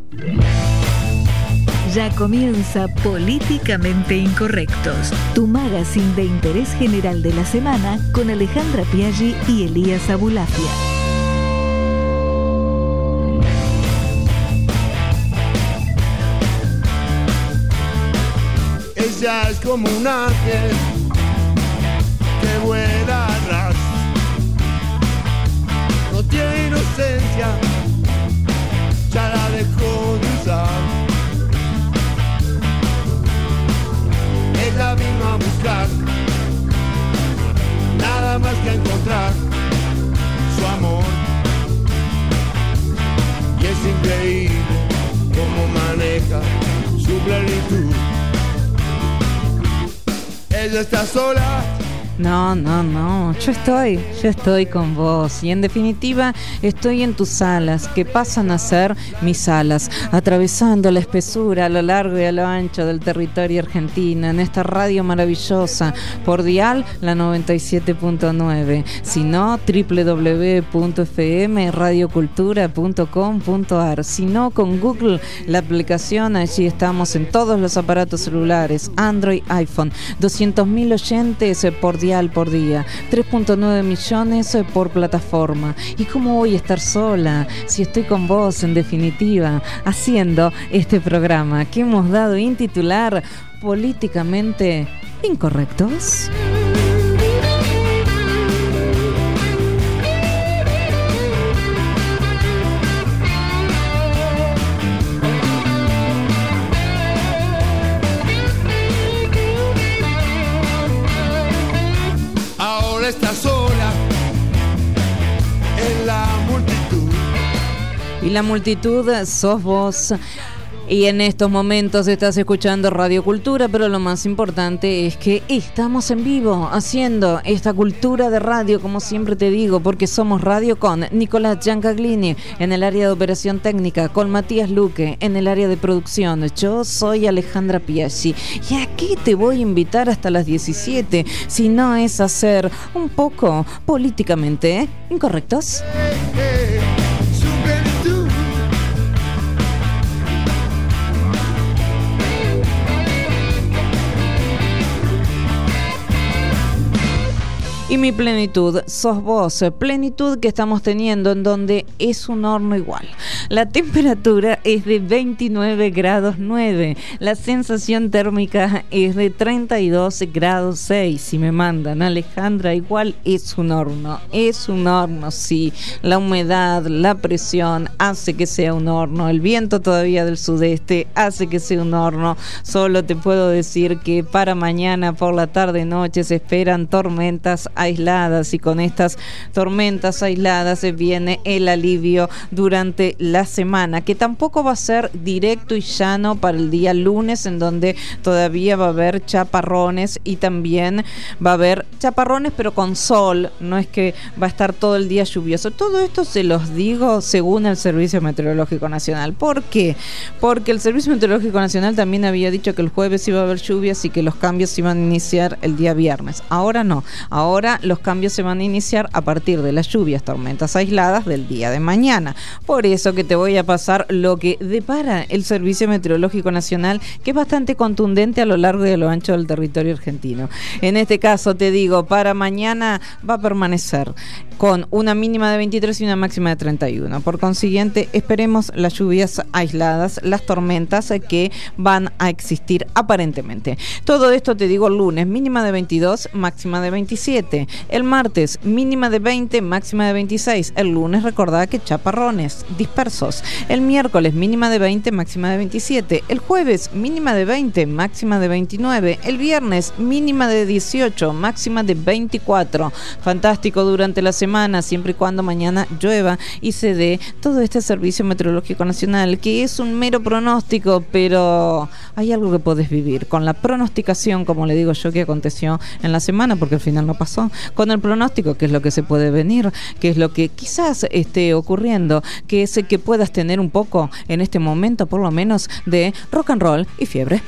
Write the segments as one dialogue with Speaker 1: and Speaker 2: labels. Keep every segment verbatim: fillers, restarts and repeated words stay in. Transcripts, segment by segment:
Speaker 1: Ya comienza Políticamente Incorrectos, tu magazine de interés general de la semana con Alejandra Piaggi y Elías Abulafia.
Speaker 2: Ella es como un ángel que vuela a ras, no tiene inocencia, ya la dejó de usar. Ella vino a buscar, nada más que encontrar su amor. Y es increíble cómo maneja su plenitud. Ella está sola.
Speaker 3: No, no, no, yo estoy, yo estoy con vos y en definitiva estoy en tus alas, que pasan a ser mis alas, atravesando la espesura a lo largo y a lo ancho del territorio argentino, en esta radio maravillosa, por dial la noventa y siete punto nueve, si no, doble u doble u doble u punto efe eme radio cultura punto com punto a erre, si no, con Google, la aplicación, allí estamos en todos los aparatos celulares, Android, iPhone, doscientos mil oyentes por día por día, tres punto nueve millones por plataforma. ¿Y cómo voy a estar sola si estoy con vos, en definitiva, haciendo este programa que hemos dado en titular Políticamente Incorrectos?
Speaker 2: Está sola en la multitud.
Speaker 3: Y la multitud sos vos. Y en estos momentos estás escuchando Radio Cultura, pero lo más importante es que estamos en vivo haciendo esta cultura de radio, como siempre te digo, porque somos radio con Nicolás Giancaglini en el área de operación técnica, con Matías Luque en el área de producción. Yo soy Alejandra Piaggi y aquí te voy a invitar hasta las diecisiete, si no es hacer un poco políticamente incorrectos. Y mi plenitud sos vos, plenitud que estamos teniendo en donde es un horno igual. La temperatura es de veintinueve grados nueve, la sensación térmica es de treinta y dos grados seis. Si me mandan, Alejandra, igual es un horno, es un horno, sí. La humedad, la presión hace que sea un horno, el viento todavía del sudeste hace que sea un horno. Solo te puedo decir que para mañana por la tarde-noche se esperan tormentas aisladas y con estas tormentas aisladas se viene el alivio durante la semana, que tampoco va a ser directo y llano para el día lunes, en donde todavía va a haber chaparrones y también va a haber chaparrones pero con sol, no es que va a estar todo el día lluvioso. Todo esto se los digo según el Servicio Meteorológico Nacional. ¿Por qué? Porque el Servicio Meteorológico Nacional también había dicho que el jueves iba a haber lluvias y que los cambios iban a iniciar el día viernes. Ahora no, ahora los cambios se van a iniciar a partir de las lluvias, tormentas aisladas del día de mañana. Por eso que te voy a pasar lo que depara el Servicio Meteorológico Nacional, que es bastante contundente a lo largo y a lo ancho del territorio argentino. En este caso te digo, para mañana va a permanecer con una mínima de veintitrés y una máxima de treinta y uno. Por consiguiente, esperemos las lluvias aisladas, las tormentas que van a existir aparentemente. Todo esto te digo el lunes, mínima de veintidós, máxima de veintisiete. El martes, mínima de veinte, máxima de veintiséis. El lunes, recordad que chaparrones dispersos. El miércoles, mínima de veinte, máxima de veintisiete. El jueves, mínima de veinte, máxima de veintinueve. El viernes, mínima de dieciocho, máxima de veinticuatro. Fantástico durante la semana. semana, siempre y cuando mañana llueva y se dé todo este Servicio Meteorológico Nacional, que es un mero pronóstico, pero hay algo que podés vivir con la pronosticación, como le digo yo, que aconteció en la semana, porque al final no pasó, con el pronóstico, que es lo que se puede venir, que es lo que quizás esté ocurriendo, que es que puedas tener un poco en este momento, por lo menos, de rock and roll y fiebre.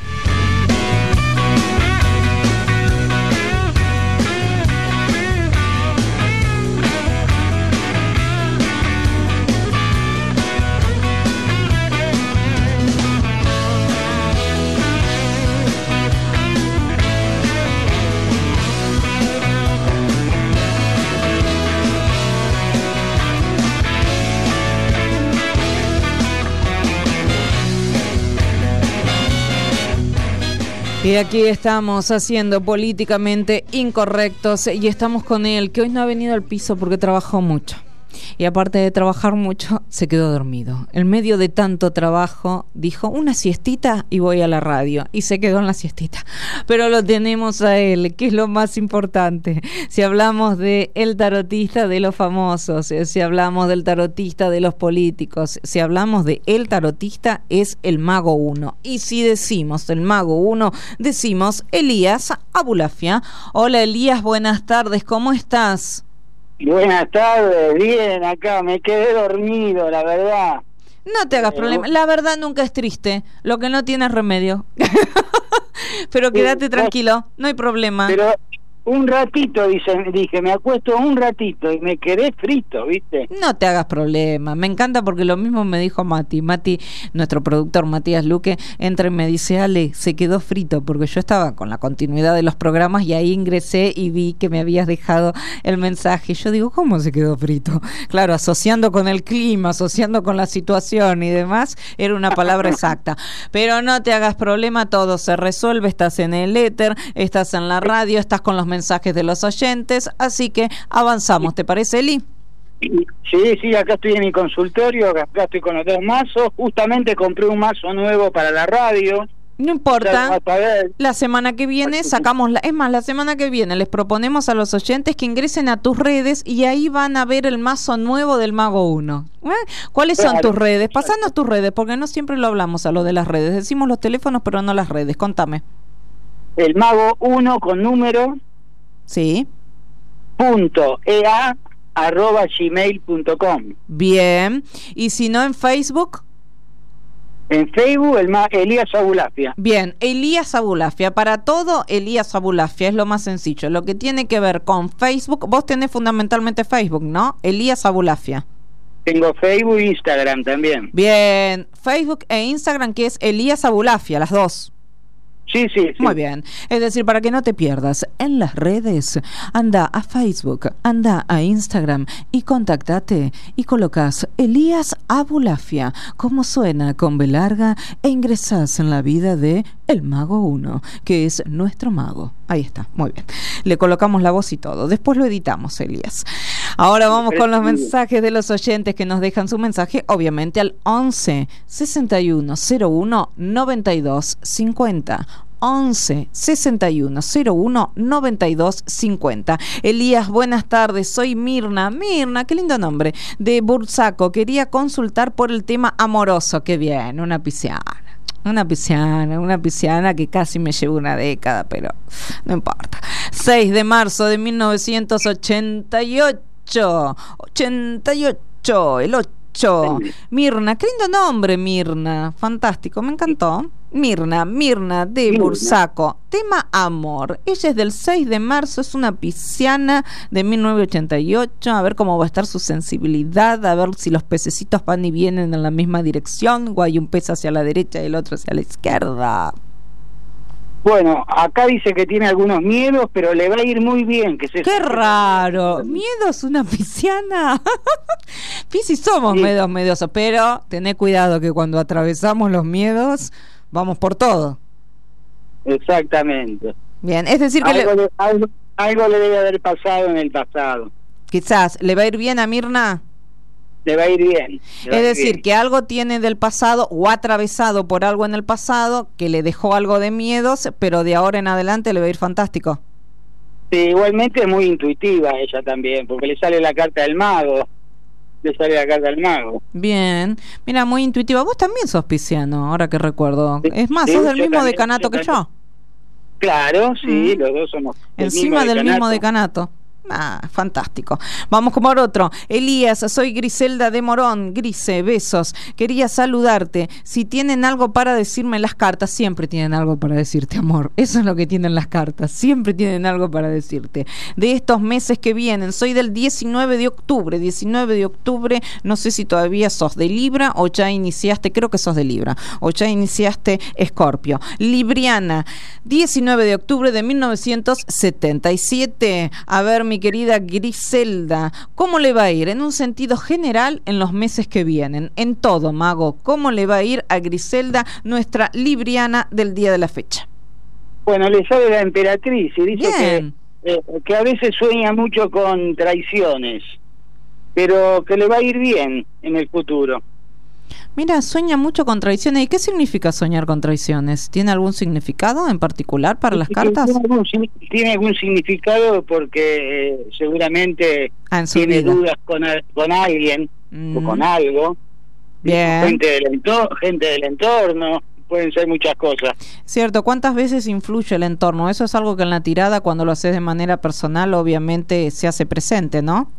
Speaker 3: Y aquí estamos haciendo políticamente incorrectos y estamos con él, que hoy no ha venido al piso porque trabajó mucho. Y aparte de trabajar mucho, se quedó dormido. En medio de tanto trabajo, dijo una siestita y voy a la radio. Y se quedó en la siestita. Pero lo tenemos a él, que es lo más importante. Si hablamos de el tarotista de los famosos, si hablamos del tarotista de los políticos, si hablamos de el tarotista, es el Mago uno. Y si decimos el Mago uno, decimos Elías Abulafia. Hola Elías, buenas tardes, ¿cómo estás?
Speaker 4: Buenas tardes, bien, acá me quedé dormido, la verdad.
Speaker 3: No te hagas eh, problema, la verdad nunca es triste, lo que no tiene remedio. Pero quédate sí, tranquilo, no hay problema.
Speaker 4: Pero un ratito, dice, dije, me acuesto un ratito y me quedé frito, ¿viste?
Speaker 3: No te hagas problema, me encanta porque lo mismo me dijo Mati. Mati, nuestro productor Matías Luque, entra y me dice, Ale, se quedó frito, porque yo estaba con la continuidad de los programas y ahí ingresé y vi que me habías dejado el mensaje. Yo digo, ¿cómo se quedó frito? Claro, asociando con el clima, asociando con la situación y demás, era una palabra exacta. Pero no te hagas problema, todo se resuelve, estás en el éter, estás en la radio, estás con los mensajes de los oyentes, así que avanzamos, ¿te parece, Eli?
Speaker 4: Sí, sí, acá estoy en mi consultorio, acá estoy con los dos mazos, justamente compré un mazo nuevo para la radio.
Speaker 3: No importa, la semana que viene sacamos, la, es más, la semana que viene les proponemos a los oyentes que ingresen a tus redes y ahí van a ver el mazo nuevo del Mago uno. ¿Eh? ¿Cuáles son claro. tus redes? Pasanos tus redes, porque no siempre lo hablamos a lo de las redes, decimos los teléfonos pero no las redes, contame.
Speaker 4: El Mago uno con número...
Speaker 3: Sí.
Speaker 4: Punto ea arroba gmail punto com.
Speaker 3: Bien. ¿Y si no en Facebook?
Speaker 4: En Facebook, el ma Elías Abulafia.
Speaker 3: Bien, Elías Abulafia. Para todo, Elías Abulafia es lo más sencillo. Lo que tiene que ver con Facebook, vos tenés fundamentalmente Facebook, ¿no? Elías Abulafia.
Speaker 4: Tengo Facebook e Instagram también.
Speaker 3: Bien, Facebook e Instagram, que es Elías Abulafia, las dos.
Speaker 4: Sí, sí, sí.
Speaker 3: Muy bien. Es decir, para que no te pierdas en las redes, anda a Facebook, anda a Instagram y contactate y colocas Elías Abulafia, como suena con B larga, e ingresás en la vida de el Mago uno, que es nuestro mago. Ahí está, muy bien. Le colocamos la voz y todo. Después lo editamos, Elías. Ahora vamos con los mensajes de los oyentes que nos dejan su mensaje, obviamente al once sesenta y uno cero uno noventa y dos cincuenta. once sesenta y uno cero uno noventa y dos cincuenta. Elías, buenas tardes, soy Mirna. Mirna, qué lindo nombre. De Bursaco, quería consultar por el tema amoroso. Qué bien, una pisciana. Una pisciana, una pisciana que casi me llevó una década, pero no importa. seis de marzo de mil novecientos ochenta y ocho. ochenta y ocho, el ocho. Mirna, qué lindo nombre, Mirna. Fantástico, me encantó. Mirna, Mirna de Bursaco. Tema amor. Ella es del seis de marzo, es una pisciana de mil novecientos ochenta y ocho. A ver cómo va a estar su sensibilidad, a ver si los pececitos van y vienen en la misma dirección o hay un pez hacia la derecha y el otro hacia la izquierda.
Speaker 4: Bueno, acá dice que tiene algunos miedos, pero le va a ir muy bien. Que se
Speaker 3: ¡Qué raro! ¿Miedos una pisciana? Piscis somos sí. medios mediosos, pero tené cuidado que cuando atravesamos los miedos vamos por todo.
Speaker 4: Exactamente.
Speaker 3: Bien, es decir que
Speaker 4: algo
Speaker 3: le...
Speaker 4: Le, algo, algo le debe haber pasado en el pasado.
Speaker 3: Quizás, ¿le va a ir bien a Mirna?
Speaker 4: Le va a ir bien.
Speaker 3: Es decir, bien. Que algo tiene del pasado o ha atravesado por algo en el pasado que le dejó algo de miedos, pero de ahora en adelante le va a ir fantástico.
Speaker 4: Sí, igualmente es muy intuitiva ella también, porque le sale la carta del mago. Le sale la carta del mago.
Speaker 3: Bien, mira, muy intuitiva. Vos también sos pisciano, ahora que recuerdo.
Speaker 4: Sí,
Speaker 3: es más,
Speaker 4: sí,
Speaker 3: sos del mismo
Speaker 4: también,
Speaker 3: decanato
Speaker 4: yo
Speaker 3: que
Speaker 4: también.
Speaker 3: yo.
Speaker 4: Claro, sí,
Speaker 3: mm.
Speaker 4: los dos somos del
Speaker 3: encima
Speaker 4: mismo
Speaker 3: del mismo decanato. Ah, fantástico. Vamos con otro. Elías, soy Griselda de Morón. Grise, besos. Quería saludarte. Si tienen algo para decirme las cartas, siempre tienen algo para decirte, amor. Eso es lo que tienen las cartas. Siempre tienen algo para decirte. De estos meses que vienen, soy del diecinueve de octubre. diecinueve de octubre, no sé si todavía sos de Libra o ya iniciaste, creo que sos de Libra, o ya iniciaste Escorpio. Libriana, diecinueve de octubre de mil novecientos setenta y siete. A ver, mi querida Griselda, ¿cómo le va a ir en un sentido general en los meses que vienen? En todo, mago, ¿cómo le va a ir a Griselda, nuestra libriana del día de la fecha?
Speaker 4: Bueno, le sabe la emperatriz y dice
Speaker 3: Bien.
Speaker 4: que, eh, que a veces sueña mucho con traiciones, pero que le va a ir bien en el futuro.
Speaker 3: Mira, sueña mucho con traiciones. ¿Y qué significa soñar con traiciones? ¿Tiene algún significado en particular para las cartas?
Speaker 4: Tiene algún, tiene algún significado porque eh, seguramente
Speaker 3: Ah, en su
Speaker 4: tiene
Speaker 3: vida.
Speaker 4: dudas con, con alguien
Speaker 3: Mm.
Speaker 4: o con algo.
Speaker 3: Bien.
Speaker 4: Gente del, entorno, gente del entorno, pueden ser muchas cosas.
Speaker 3: Cierto, ¿cuántas veces influye el entorno? Eso es algo que en la tirada, cuando lo haces de manera personal, obviamente se hace presente, ¿no?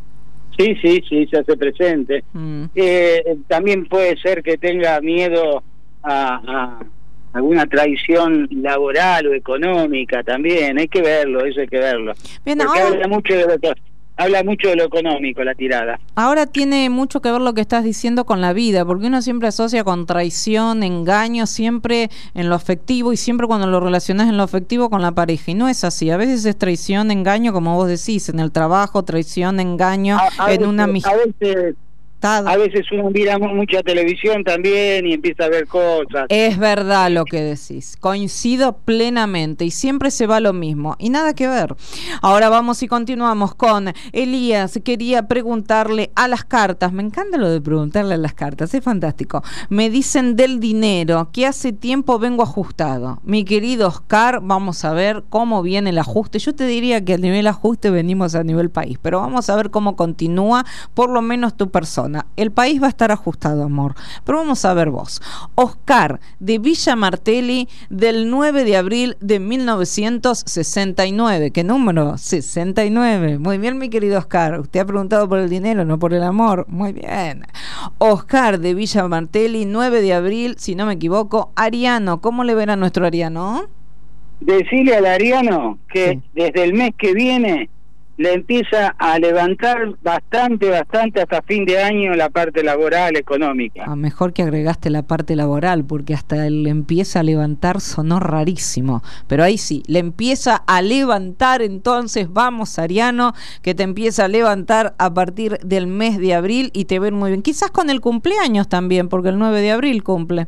Speaker 4: Sí, sí, sí, se hace presente.
Speaker 3: Mm.
Speaker 4: Eh, también puede ser que tenga miedo a, a alguna traición laboral o económica también. Hay que verlo, eso hay que verlo.
Speaker 3: Bien,
Speaker 4: Porque
Speaker 3: ahora-
Speaker 4: habla mucho de lo que- habla mucho de lo económico la tirada.
Speaker 3: Ahora tiene mucho que ver lo que estás diciendo con la vida, porque uno siempre asocia con traición, engaño, siempre en lo afectivo y siempre cuando lo relacionas en lo afectivo con la pareja. Y no es así. A veces es traición, engaño, como vos decís, en el trabajo, traición, engaño,
Speaker 4: A, a
Speaker 3: en
Speaker 4: veces,
Speaker 3: una
Speaker 4: a
Speaker 3: amistad.
Speaker 4: veces a veces uno mira mu- mucha televisión también y empieza a ver cosas.
Speaker 3: Es verdad lo que decís, coincido plenamente y siempre se va lo mismo y nada que ver. Ahora vamos y continuamos con Elías. Quería preguntarle a las cartas, me encanta lo de preguntarle a las cartas, es fantástico. Me dicen del dinero que hace tiempo vengo ajustado. Mi querido Oscar, vamos a ver cómo viene el ajuste. Yo te diría que a nivel ajuste venimos a nivel país, pero vamos a ver cómo continúa por lo menos tu persona. El país va a estar ajustado, amor, pero vamos a ver vos. Oscar, de Villa Martelli, del nueve de abril de mil novecientos sesenta y nueve. ¿Qué número? sesenta y nueve. Muy bien, mi querido Oscar. Usted ha preguntado por el dinero, no por el amor. Muy bien. Oscar, de Villa Martelli, nueve de abril, si no me equivoco. Ariano, ¿cómo le verá nuestro Ariano?
Speaker 4: Decirle al Ariano que
Speaker 3: Sí.
Speaker 4: desde el mes que viene le empieza a levantar bastante, bastante hasta fin de año la parte laboral, económica.
Speaker 3: A mejor que agregaste la parte laboral, porque hasta él empieza a levantar sonó rarísimo. Pero ahí sí, le empieza a levantar, entonces vamos, Ariano, que te empieza a levantar a partir del mes de abril y te ven muy bien. Quizás con el cumpleaños también, porque el nueve de abril cumple.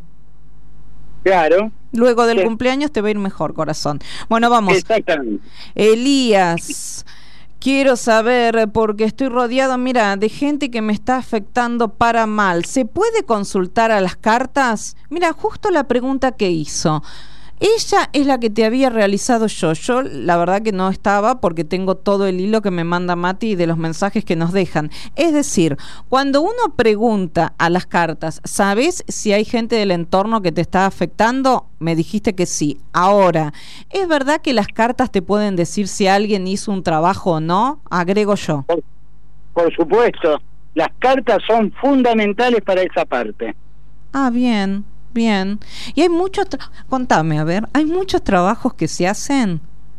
Speaker 4: Claro.
Speaker 3: Luego del
Speaker 4: Sí.
Speaker 3: cumpleaños te va a ir mejor, corazón. Bueno, vamos.
Speaker 4: Exactamente.
Speaker 3: Elías, quiero saber, porque estoy rodeado, mira, de gente que me está afectando para mal. ¿Se puede consultar a las cartas? Mira, justo la pregunta que hizo. Ella es la que te había realizado yo. Yo la verdad que no estaba porque tengo todo el hilo que me manda Mati de los mensajes que nos dejan. Es decir, cuando uno pregunta a las cartas, ¿sabes si hay gente del entorno que te está afectando? Me dijiste que sí. Ahora, ¿es verdad que las cartas te pueden decir si alguien hizo un trabajo o no? Agrego yo.
Speaker 4: Por, por supuesto, las cartas son fundamentales para esa parte.
Speaker 3: Ah, bien. Bien. Y hay muchos, tra- contame, a ver, ¿hay muchos trabajos que se hacen?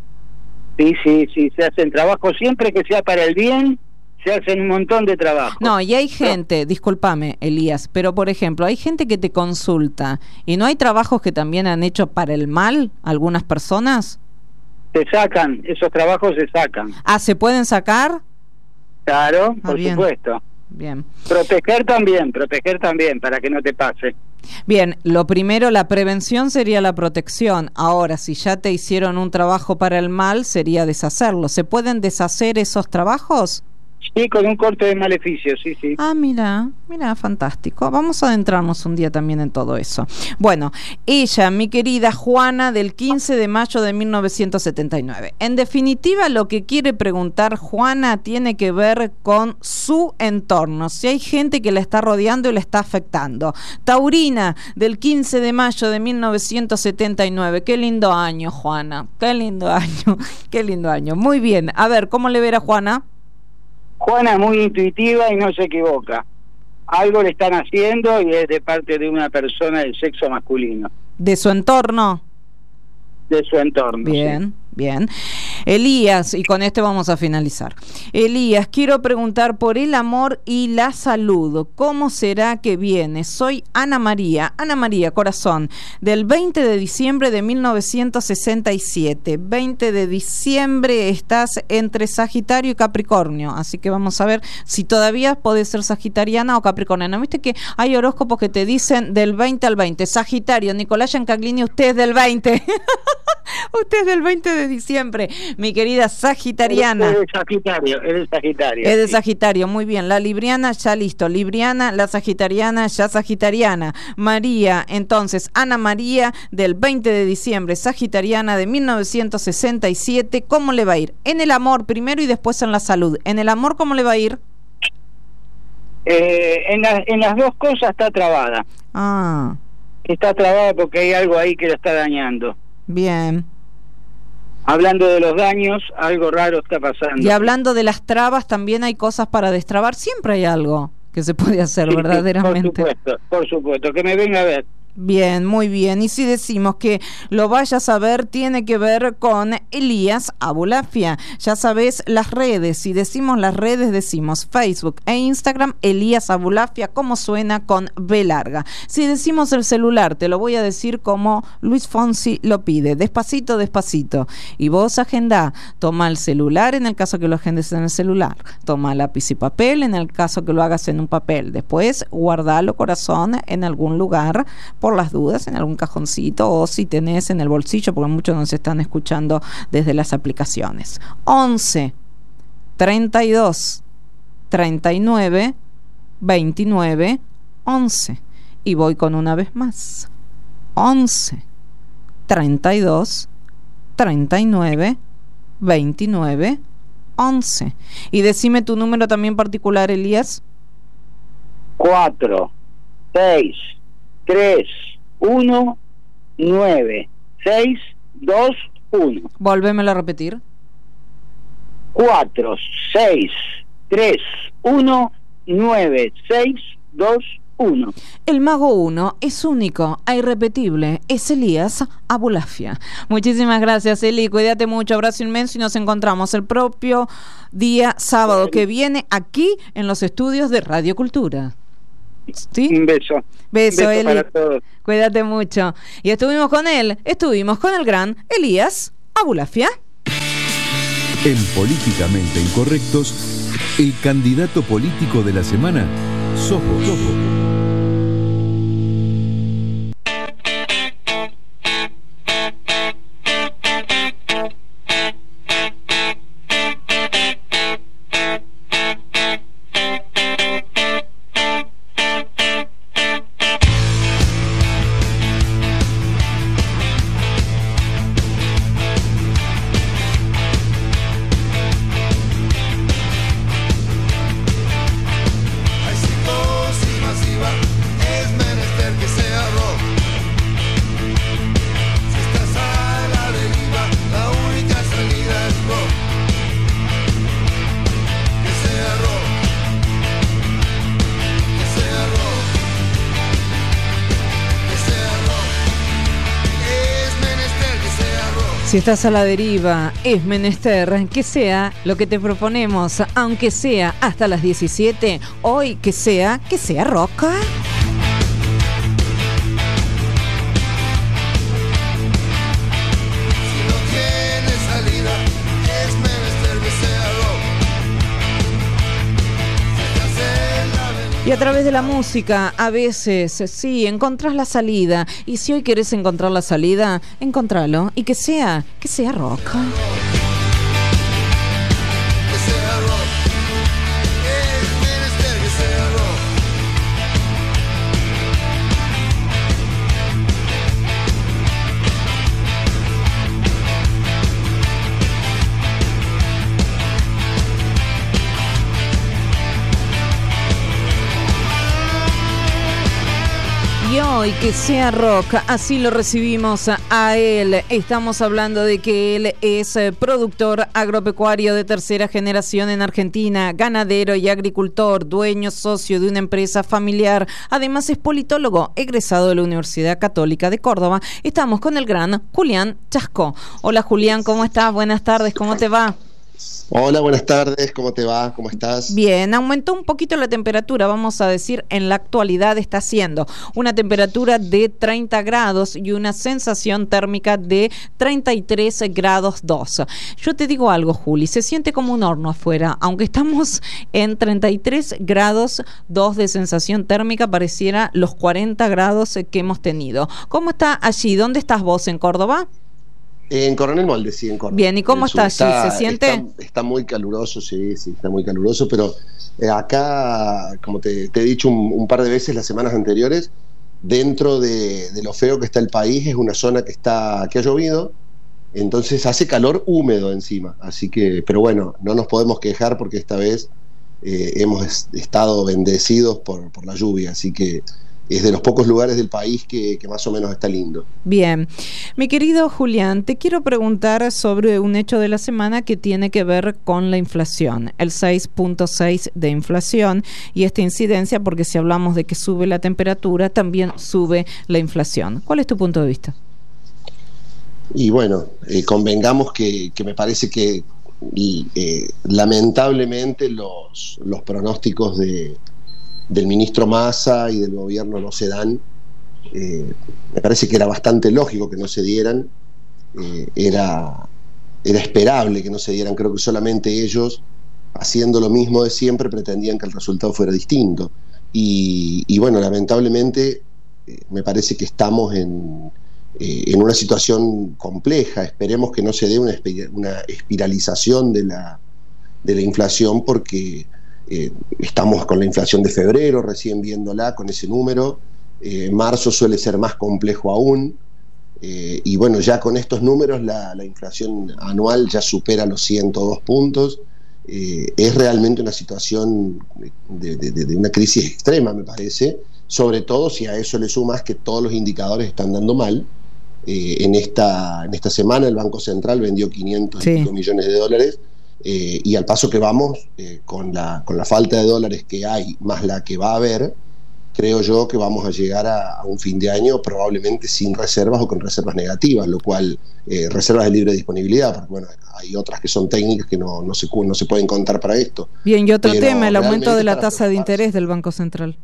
Speaker 4: Sí, sí, sí, se hacen trabajos siempre que sea para el bien, se hacen un montón de trabajos.
Speaker 3: No, y hay gente, discúlpame, Elías, pero por ejemplo, hay gente que te consulta y no hay trabajos que también han hecho para el mal algunas personas.
Speaker 4: Se sacan, esos trabajos se sacan.
Speaker 3: Ah, ¿se pueden sacar?
Speaker 4: Claro,
Speaker 3: Ah,
Speaker 4: por
Speaker 3: bien.
Speaker 4: supuesto.
Speaker 3: Bien.
Speaker 4: Proteger también, proteger también, para que no te pase.
Speaker 3: Bien, lo primero, la prevención sería la protección. Ahora, si ya te hicieron un trabajo para el mal, sería deshacerlo. ¿Se pueden deshacer esos trabajos?
Speaker 4: Sí, con un corte de maleficio, sí, sí.
Speaker 3: Ah, mira, mira, fantástico. Vamos a adentrarnos un día también en todo eso. Bueno, ella, mi querida Juana, del quince de mayo de mil novecientos setenta y nueve. En definitiva, lo que quiere preguntar Juana tiene que ver con su entorno. Si hay gente que la está rodeando y la está afectando. Taurina, del quince de mayo de mil novecientos setenta y nueve. Qué lindo año, Juana. Qué lindo año. Qué lindo año. Muy bien. A ver, ¿cómo le verá Juana?
Speaker 4: Juana es muy intuitiva y no se equivoca. Algo le están haciendo y es de parte de una persona del sexo masculino,
Speaker 3: De su entorno.
Speaker 4: de su entorno.
Speaker 3: Bien,
Speaker 4: sí.
Speaker 3: bien. Elías, y con este vamos a finalizar. Elías, quiero preguntar por el amor y la salud. ¿Cómo será que viene? Soy Ana María. Ana María, corazón, del veinte de diciembre de mil novecientos sesenta y siete. veinte de diciembre estás entre Sagitario y Capricornio. Así que vamos a ver si todavía podés ser sagitariana o capricorniana. ¿Viste que hay horóscopos que te dicen del veinte al veinte? Sagitario, Nicolás Giancaglini, usted es del veinte. Usted es del veinte de diciembre, mi querida sagitariana.
Speaker 4: Es de Sagitario, es de Sagitario.
Speaker 3: Es de Sagitario, muy bien. La libriana, ya listo. Libriana, la sagitariana, ya sagitariana. María, entonces, Ana María, del veinte de diciembre, sagitariana de mil novecientos sesenta y siete. ¿Cómo le va a ir? En el amor primero y después en la salud. En el amor, ¿cómo le va a ir?
Speaker 4: Eh, en, la, en las dos cosas está trabada.
Speaker 3: Ah.
Speaker 4: Está trabada porque hay algo ahí que lo está dañando.
Speaker 3: Bien.
Speaker 4: Hablando de los daños, algo raro está pasando.
Speaker 3: Y hablando de las trabas, también hay cosas para destrabar. Siempre hay algo que se puede hacer,
Speaker 4: sí,
Speaker 3: verdaderamente.
Speaker 4: Por supuesto, por supuesto. Que me venga a ver.
Speaker 3: Bien, muy bien. Y si decimos que lo vayas a ver, tiene que ver con Elías Abulafia. Ya sabes las redes. Si decimos las redes, decimos Facebook e Instagram, Elías Abulafia, como suena con B larga. Si decimos el celular, te lo voy a decir como Luis Fonsi lo pide, despacito, despacito. Y vos agenda, toma el celular en el caso que lo agendes en el celular. Toma lápiz y papel en el caso que lo hagas en un papel. Después, guardalo, corazón, en algún lugar, por las dudas, en algún cajoncito, o si tenés en el bolsillo, porque muchos nos están escuchando desde las aplicaciones. once, treinta y dos, treinta y nueve, veintinueve, once. Y voy con una vez más. once, treinta y dos, treinta y nueve, veintinueve, once. Y decime tu número también particular, Elías.
Speaker 4: cuatro, seis, tres, uno, nueve, seis, dos, uno.
Speaker 3: Volvémelo a repetir.
Speaker 4: cuatro, seis, tres, uno, nueve, seis, dos, uno.
Speaker 3: El mago uno es único e irrepetible. Es Elías Abulafia. Muchísimas gracias, Eli. Cuídate mucho. Abrazo inmenso y nos encontramos el propio día sábado que viene aquí en los estudios de Radio Cultura. ¿Sí?
Speaker 4: Un beso.
Speaker 3: Beso,
Speaker 4: Un beso
Speaker 3: Eli.
Speaker 4: para todos.
Speaker 3: Cuídate mucho. Y estuvimos con él, estuvimos con el gran Elías Abulafia.
Speaker 5: En Políticamente Incorrectos, el candidato político de la semana sos vos. Si estás a la deriva, es menester que sea lo que te proponemos, aunque sea hasta las diecisiete, hoy que sea, que sea rock. Y a través de la música, a veces, sí, encontrás la salida. Y si hoy querés encontrar la salida, encontralo. Y que sea, que sea rock. Y hoy
Speaker 3: Hoy que sea rock, así lo recibimos a él. Estamos hablando de que él es productor agropecuario de tercera generación en Argentina, ganadero y agricultor, dueño socio de una empresa familiar. Además es politólogo, egresado de la Universidad Católica de Córdoba. Estamos con el gran Julián Chascó. Hola Julián, ¿cómo estás? Buenas tardes, ¿cómo te va?
Speaker 6: Hola, buenas tardes, ¿cómo te va? ¿Cómo estás?
Speaker 3: Bien, aumentó un poquito la temperatura, vamos a decir, en la actualidad está haciendo una temperatura de treinta grados y una sensación térmica de treinta y tres grados dos. Yo te digo algo, Juli, se siente como un horno afuera, aunque estamos en treinta y tres grados dos de sensación térmica, pareciera los cuarenta grados que hemos tenido. ¿Cómo está allí? ¿Dónde estás vos, en Córdoba?
Speaker 6: En Coronel Molde, sí, en Córdoba.
Speaker 3: Bien, ¿y cómo está allí?
Speaker 6: Está,
Speaker 3: ¿Se siente?
Speaker 6: Está, está muy caluroso, sí, sí, está muy caluroso, pero eh, acá, como te, te he dicho un, un par de veces las semanas anteriores, dentro de, de lo feo que está el país, es una zona que está que ha llovido, entonces hace calor húmedo encima, así que, pero bueno, no nos podemos quejar porque esta vez eh, hemos est- estado bendecidos por, por la lluvia, así que es de los pocos lugares del país que, que más o menos está lindo.
Speaker 3: Bien, mi querido Julián, te quiero preguntar sobre un hecho de la semana que tiene que ver con la inflación, el seis punto seis de inflación y esta incidencia, porque si hablamos de que sube la temperatura, también sube la inflación. ¿Cuál es tu punto de vista?
Speaker 6: Y bueno, eh, convengamos que, que me parece que y, eh, lamentablemente los, los pronósticos de del ministro Massa y del gobierno no se dan. Eh, me parece que era bastante lógico que no se dieran, eh, era, era esperable que no se dieran. Creo que solamente ellos, haciendo lo mismo de siempre, pretendían que el resultado fuera distinto. Y, y bueno, lamentablemente eh, me parece que estamos en, eh, en una situación compleja. Esperemos que no se dé una, una espiralización de la, de la inflación, porque Eh, estamos con la inflación de febrero, recién viéndola con ese número. Eh, marzo suele ser más complejo aún. Eh, y bueno, ya con estos números la, la inflación anual ya supera los ciento dos puntos. Eh, es realmente una situación de, de, de una crisis extrema, me parece. Sobre todo si a eso le sumas que todos los indicadores están dando mal. Eh, en, esta, en esta semana el Banco Central vendió quinientos sí. millones de dólares. Eh, y al paso que vamos, eh, con, la, con la falta de dólares que hay, más la que va a haber, creo yo que vamos a llegar a, a un fin de año probablemente sin reservas o con reservas negativas, lo cual, eh, reservas de libre disponibilidad, porque bueno, hay otras que son técnicas que no, no, se, no se pueden contar para esto.
Speaker 3: Bien, y otro pero tema, el aumento de la tasa de interés del Banco Central.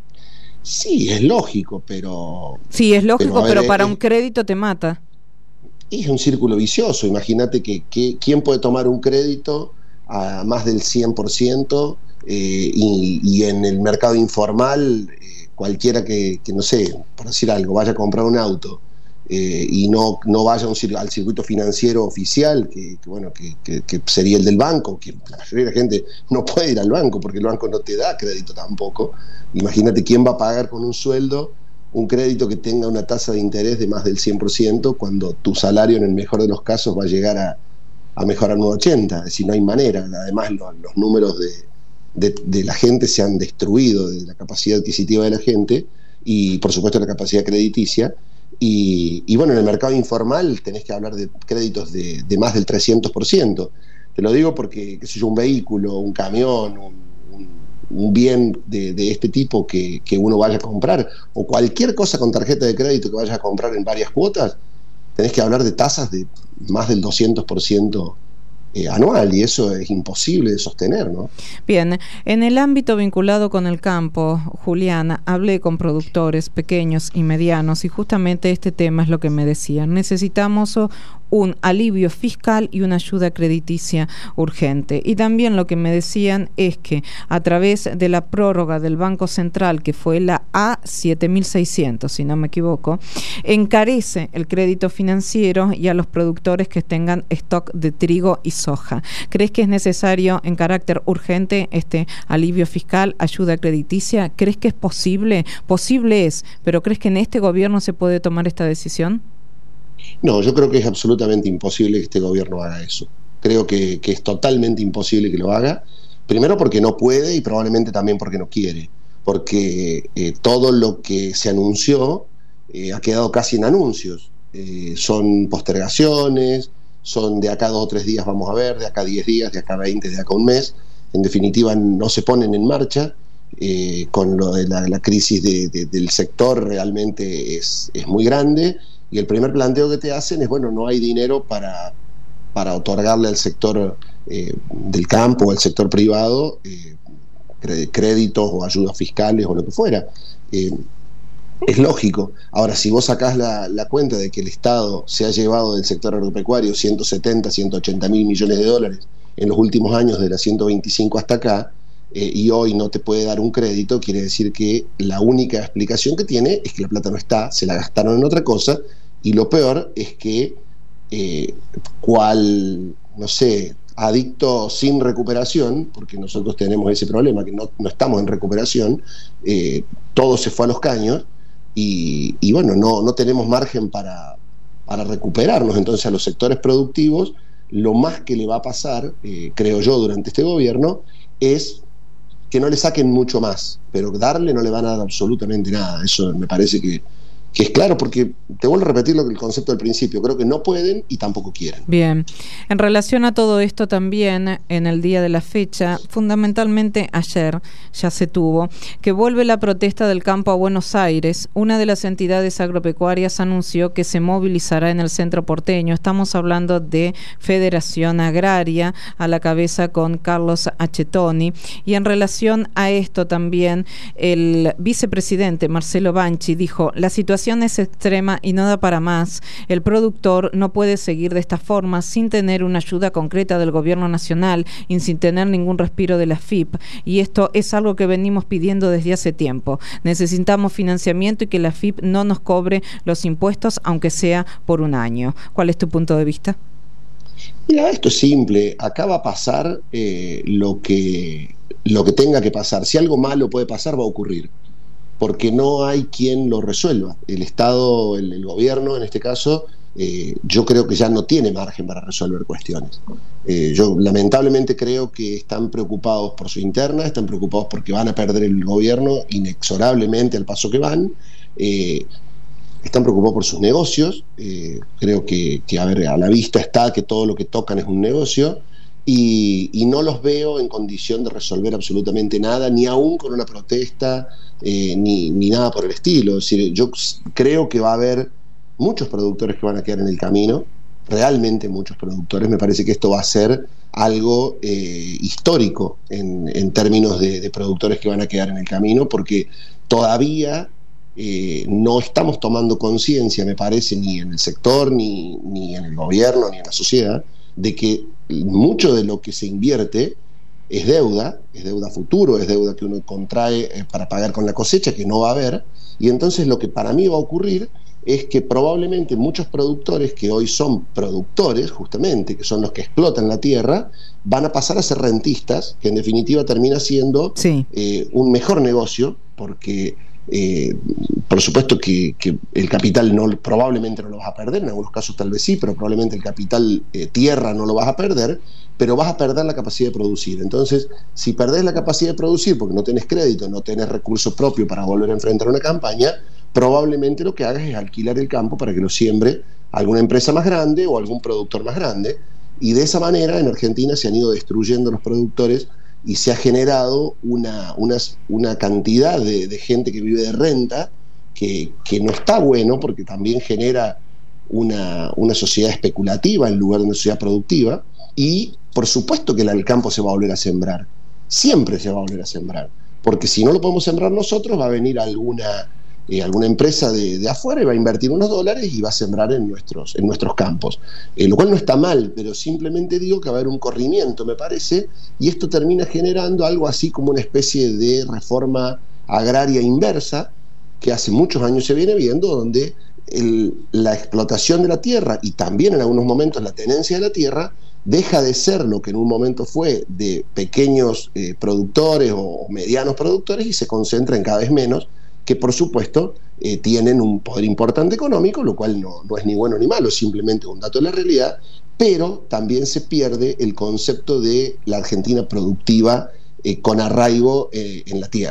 Speaker 6: Sí, es lógico, pero...
Speaker 3: Sí, es lógico, pero, ver, pero para
Speaker 6: es,
Speaker 3: un crédito te mata.
Speaker 6: Es un círculo vicioso. Imagínate que, que quién puede tomar un crédito a más del cien por ciento eh, y, y en el mercado informal eh, cualquiera que, que, no sé, por decir algo, vaya a comprar un auto eh, y no, no vaya a un, al circuito financiero oficial, que, que bueno, que, que, que sería el del banco, que la mayoría de la gente no puede ir al banco porque el banco no te da crédito tampoco. Imagínate quién va a pagar con un sueldo un crédito que tenga una tasa de interés de más del cien por ciento cuando tu salario en el mejor de los casos va a llegar a, a mejorar un ochenta, es decir, no hay manera. Además los, los números de, de, de la gente se han destruido, de la capacidad adquisitiva de la gente y por supuesto la capacidad crediticia y, y bueno, en el mercado informal tenés que hablar de créditos de, de más del trescientos por ciento. Te lo digo porque, qué sé yo, un vehículo, un camión, un un bien de, de este tipo que, que uno vaya a comprar, o cualquier cosa con tarjeta de crédito que vayas a comprar en varias cuotas, tenés que hablar de tasas de más del doscientos por ciento eh, anual, y eso es imposible de sostener, ¿no?
Speaker 3: Bien, en el ámbito vinculado con el campo, Juliana, hablé con productores pequeños y medianos, y justamente este tema es lo que me decían. Necesitamos un alivio fiscal y una ayuda crediticia urgente. Y también lo que me decían es que a través de la prórroga del Banco Central, que fue la A siete mil seiscientos, si no me equivoco, encarece el crédito financiero y a los productores que tengan stock de trigo y soja. ¿Crees que es necesario en carácter urgente este alivio fiscal, ayuda crediticia? ¿Crees que es posible? Posible es, pero ¿crees que en este gobierno se puede tomar esta decisión?
Speaker 6: No, yo creo que es absolutamente imposible que este gobierno haga eso. Creo que, que es totalmente imposible que lo haga. Primero porque no puede y probablemente también porque no quiere. porque eh, todo lo que se anunció eh, ha quedado casi en anuncios. Eh, son postergaciones, son de acá dos o tres días vamos a ver, de acá diez días, de acá veinte, de acá un mes. En definitiva no se ponen en marcha. Eh, con lo de la, la crisis de, de, del sector realmente es, es muy grande, y el primer planteo que te hacen es, bueno, no hay dinero para, para otorgarle al sector eh, del campo o al sector privado eh, créditos o ayudas fiscales o lo que fuera. Eh, es lógico. Ahora, si vos sacás la, la cuenta de que el Estado se ha llevado del sector agropecuario ciento setenta, ciento ochenta mil millones de dólares en los últimos años, de las ciento veinticinco hasta acá, Eh, y hoy no te puede dar un crédito, quiere decir que la única explicación que tiene es que la plata no está, se la gastaron en otra cosa, y lo peor es que eh, cual, no sé, adicto sin recuperación, porque nosotros tenemos ese problema, que no, no estamos en recuperación, eh, todo se fue a los caños, y, y bueno, no, no tenemos margen para, para recuperarnos. Entonces a los sectores productivos lo más que le va a pasar, eh, creo yo, durante este gobierno, es que no le saquen mucho más, pero darle no le van a dar absolutamente nada. Eso me parece que, que es claro, porque te vuelvo a repetir lo que el concepto del principio, creo que no pueden y tampoco quieren.
Speaker 3: Bien, en relación a todo esto también, en el día de la fecha, fundamentalmente ayer ya se tuvo, que vuelve la protesta del campo a Buenos Aires. Una de las entidades agropecuarias anunció que se movilizará en el centro porteño. Estamos hablando de Federación Agraria, a la cabeza con Carlos Achetoni, y en relación a esto también el vicepresidente Marcelo Banchi dijo: la situación es extrema y no da para más. El productor no puede seguir de esta forma sin tener una ayuda concreta del gobierno nacional y sin tener ningún respiro de la F I P, y esto es algo que venimos pidiendo desde hace tiempo. Necesitamos financiamiento y que la F I P no nos cobre los impuestos, aunque sea por un año. ¿Cuál es tu punto de vista?
Speaker 6: Mira, esto es simple. Acá va a pasar eh, lo que, lo que tenga que pasar. Si algo malo puede pasar, va a ocurrir, porque no hay quien lo resuelva. El Estado, el, el gobierno en este caso, eh, yo creo que ya no tiene margen para resolver cuestiones. Eh, yo lamentablemente creo que están preocupados por su interna, están preocupados porque van a perder el gobierno inexorablemente al paso que van, eh, están preocupados por sus negocios, eh, creo que, que a ver, a la vista está que todo lo que tocan es un negocio, y, y no los veo en condición de resolver absolutamente nada, ni aún con una protesta, eh, ni, ni nada por el estilo. Es decir, yo creo que va a haber muchos productores que van a quedar en el camino, realmente muchos productores. Me parece que esto va a ser algo eh, histórico en, en términos de, de productores que van a quedar en el camino, porque todavía eh, no estamos tomando conciencia, me parece, ni en el sector, ni, ni en el gobierno, ni en la sociedad, de que mucho de lo que se invierte es deuda, es deuda futuro, es deuda que uno contrae eh, para pagar con la cosecha, que no va a haber. Y entonces lo que para mí va a ocurrir es que probablemente muchos productores que hoy son productores, justamente, que son los que explotan la tierra, van a pasar a ser rentistas, que en definitiva termina siendo sí. eh, un mejor negocio, porque eh, por supuesto que, que el capital no, probablemente no lo vas a perder, en algunos casos tal vez sí, pero probablemente el capital eh, tierra no lo vas a perder, pero vas a perder la capacidad de producir. Entonces, si perdés la capacidad de producir porque no tenés crédito, no tenés recursos propios para volver a enfrentar una campaña, probablemente lo que hagas es alquilar el campo para que lo siembre alguna empresa más grande o algún productor más grande, y de esa manera en Argentina se han ido destruyendo los productores y se ha generado una, una, una cantidad de, de gente que vive de renta que, que no está bueno, porque también genera una, una sociedad especulativa en lugar de una sociedad productiva. Y por supuesto que el campo se va a volver a sembrar, siempre se va a volver a sembrar, porque si no lo podemos sembrar nosotros, va a venir alguna, eh, alguna empresa de, de afuera y va a invertir unos dólares y va a sembrar en nuestros, en nuestros campos, eh, lo cual no está mal, pero simplemente digo que va a haber un corrimiento, me parece, y esto termina generando algo así como una especie de reforma agraria inversa que hace muchos años se viene viendo, donde el, la explotación de la tierra y también en algunos momentos la tenencia de la tierra deja de ser lo que en un momento fue de pequeños eh, productores o medianos productores y se concentra en cada vez menos, que por supuesto eh, tienen un poder importante económico, lo cual no, no es ni bueno ni malo, es simplemente un dato de la realidad, pero también se pierde el concepto de la Argentina productiva eh, con arraigo eh, en la tierra.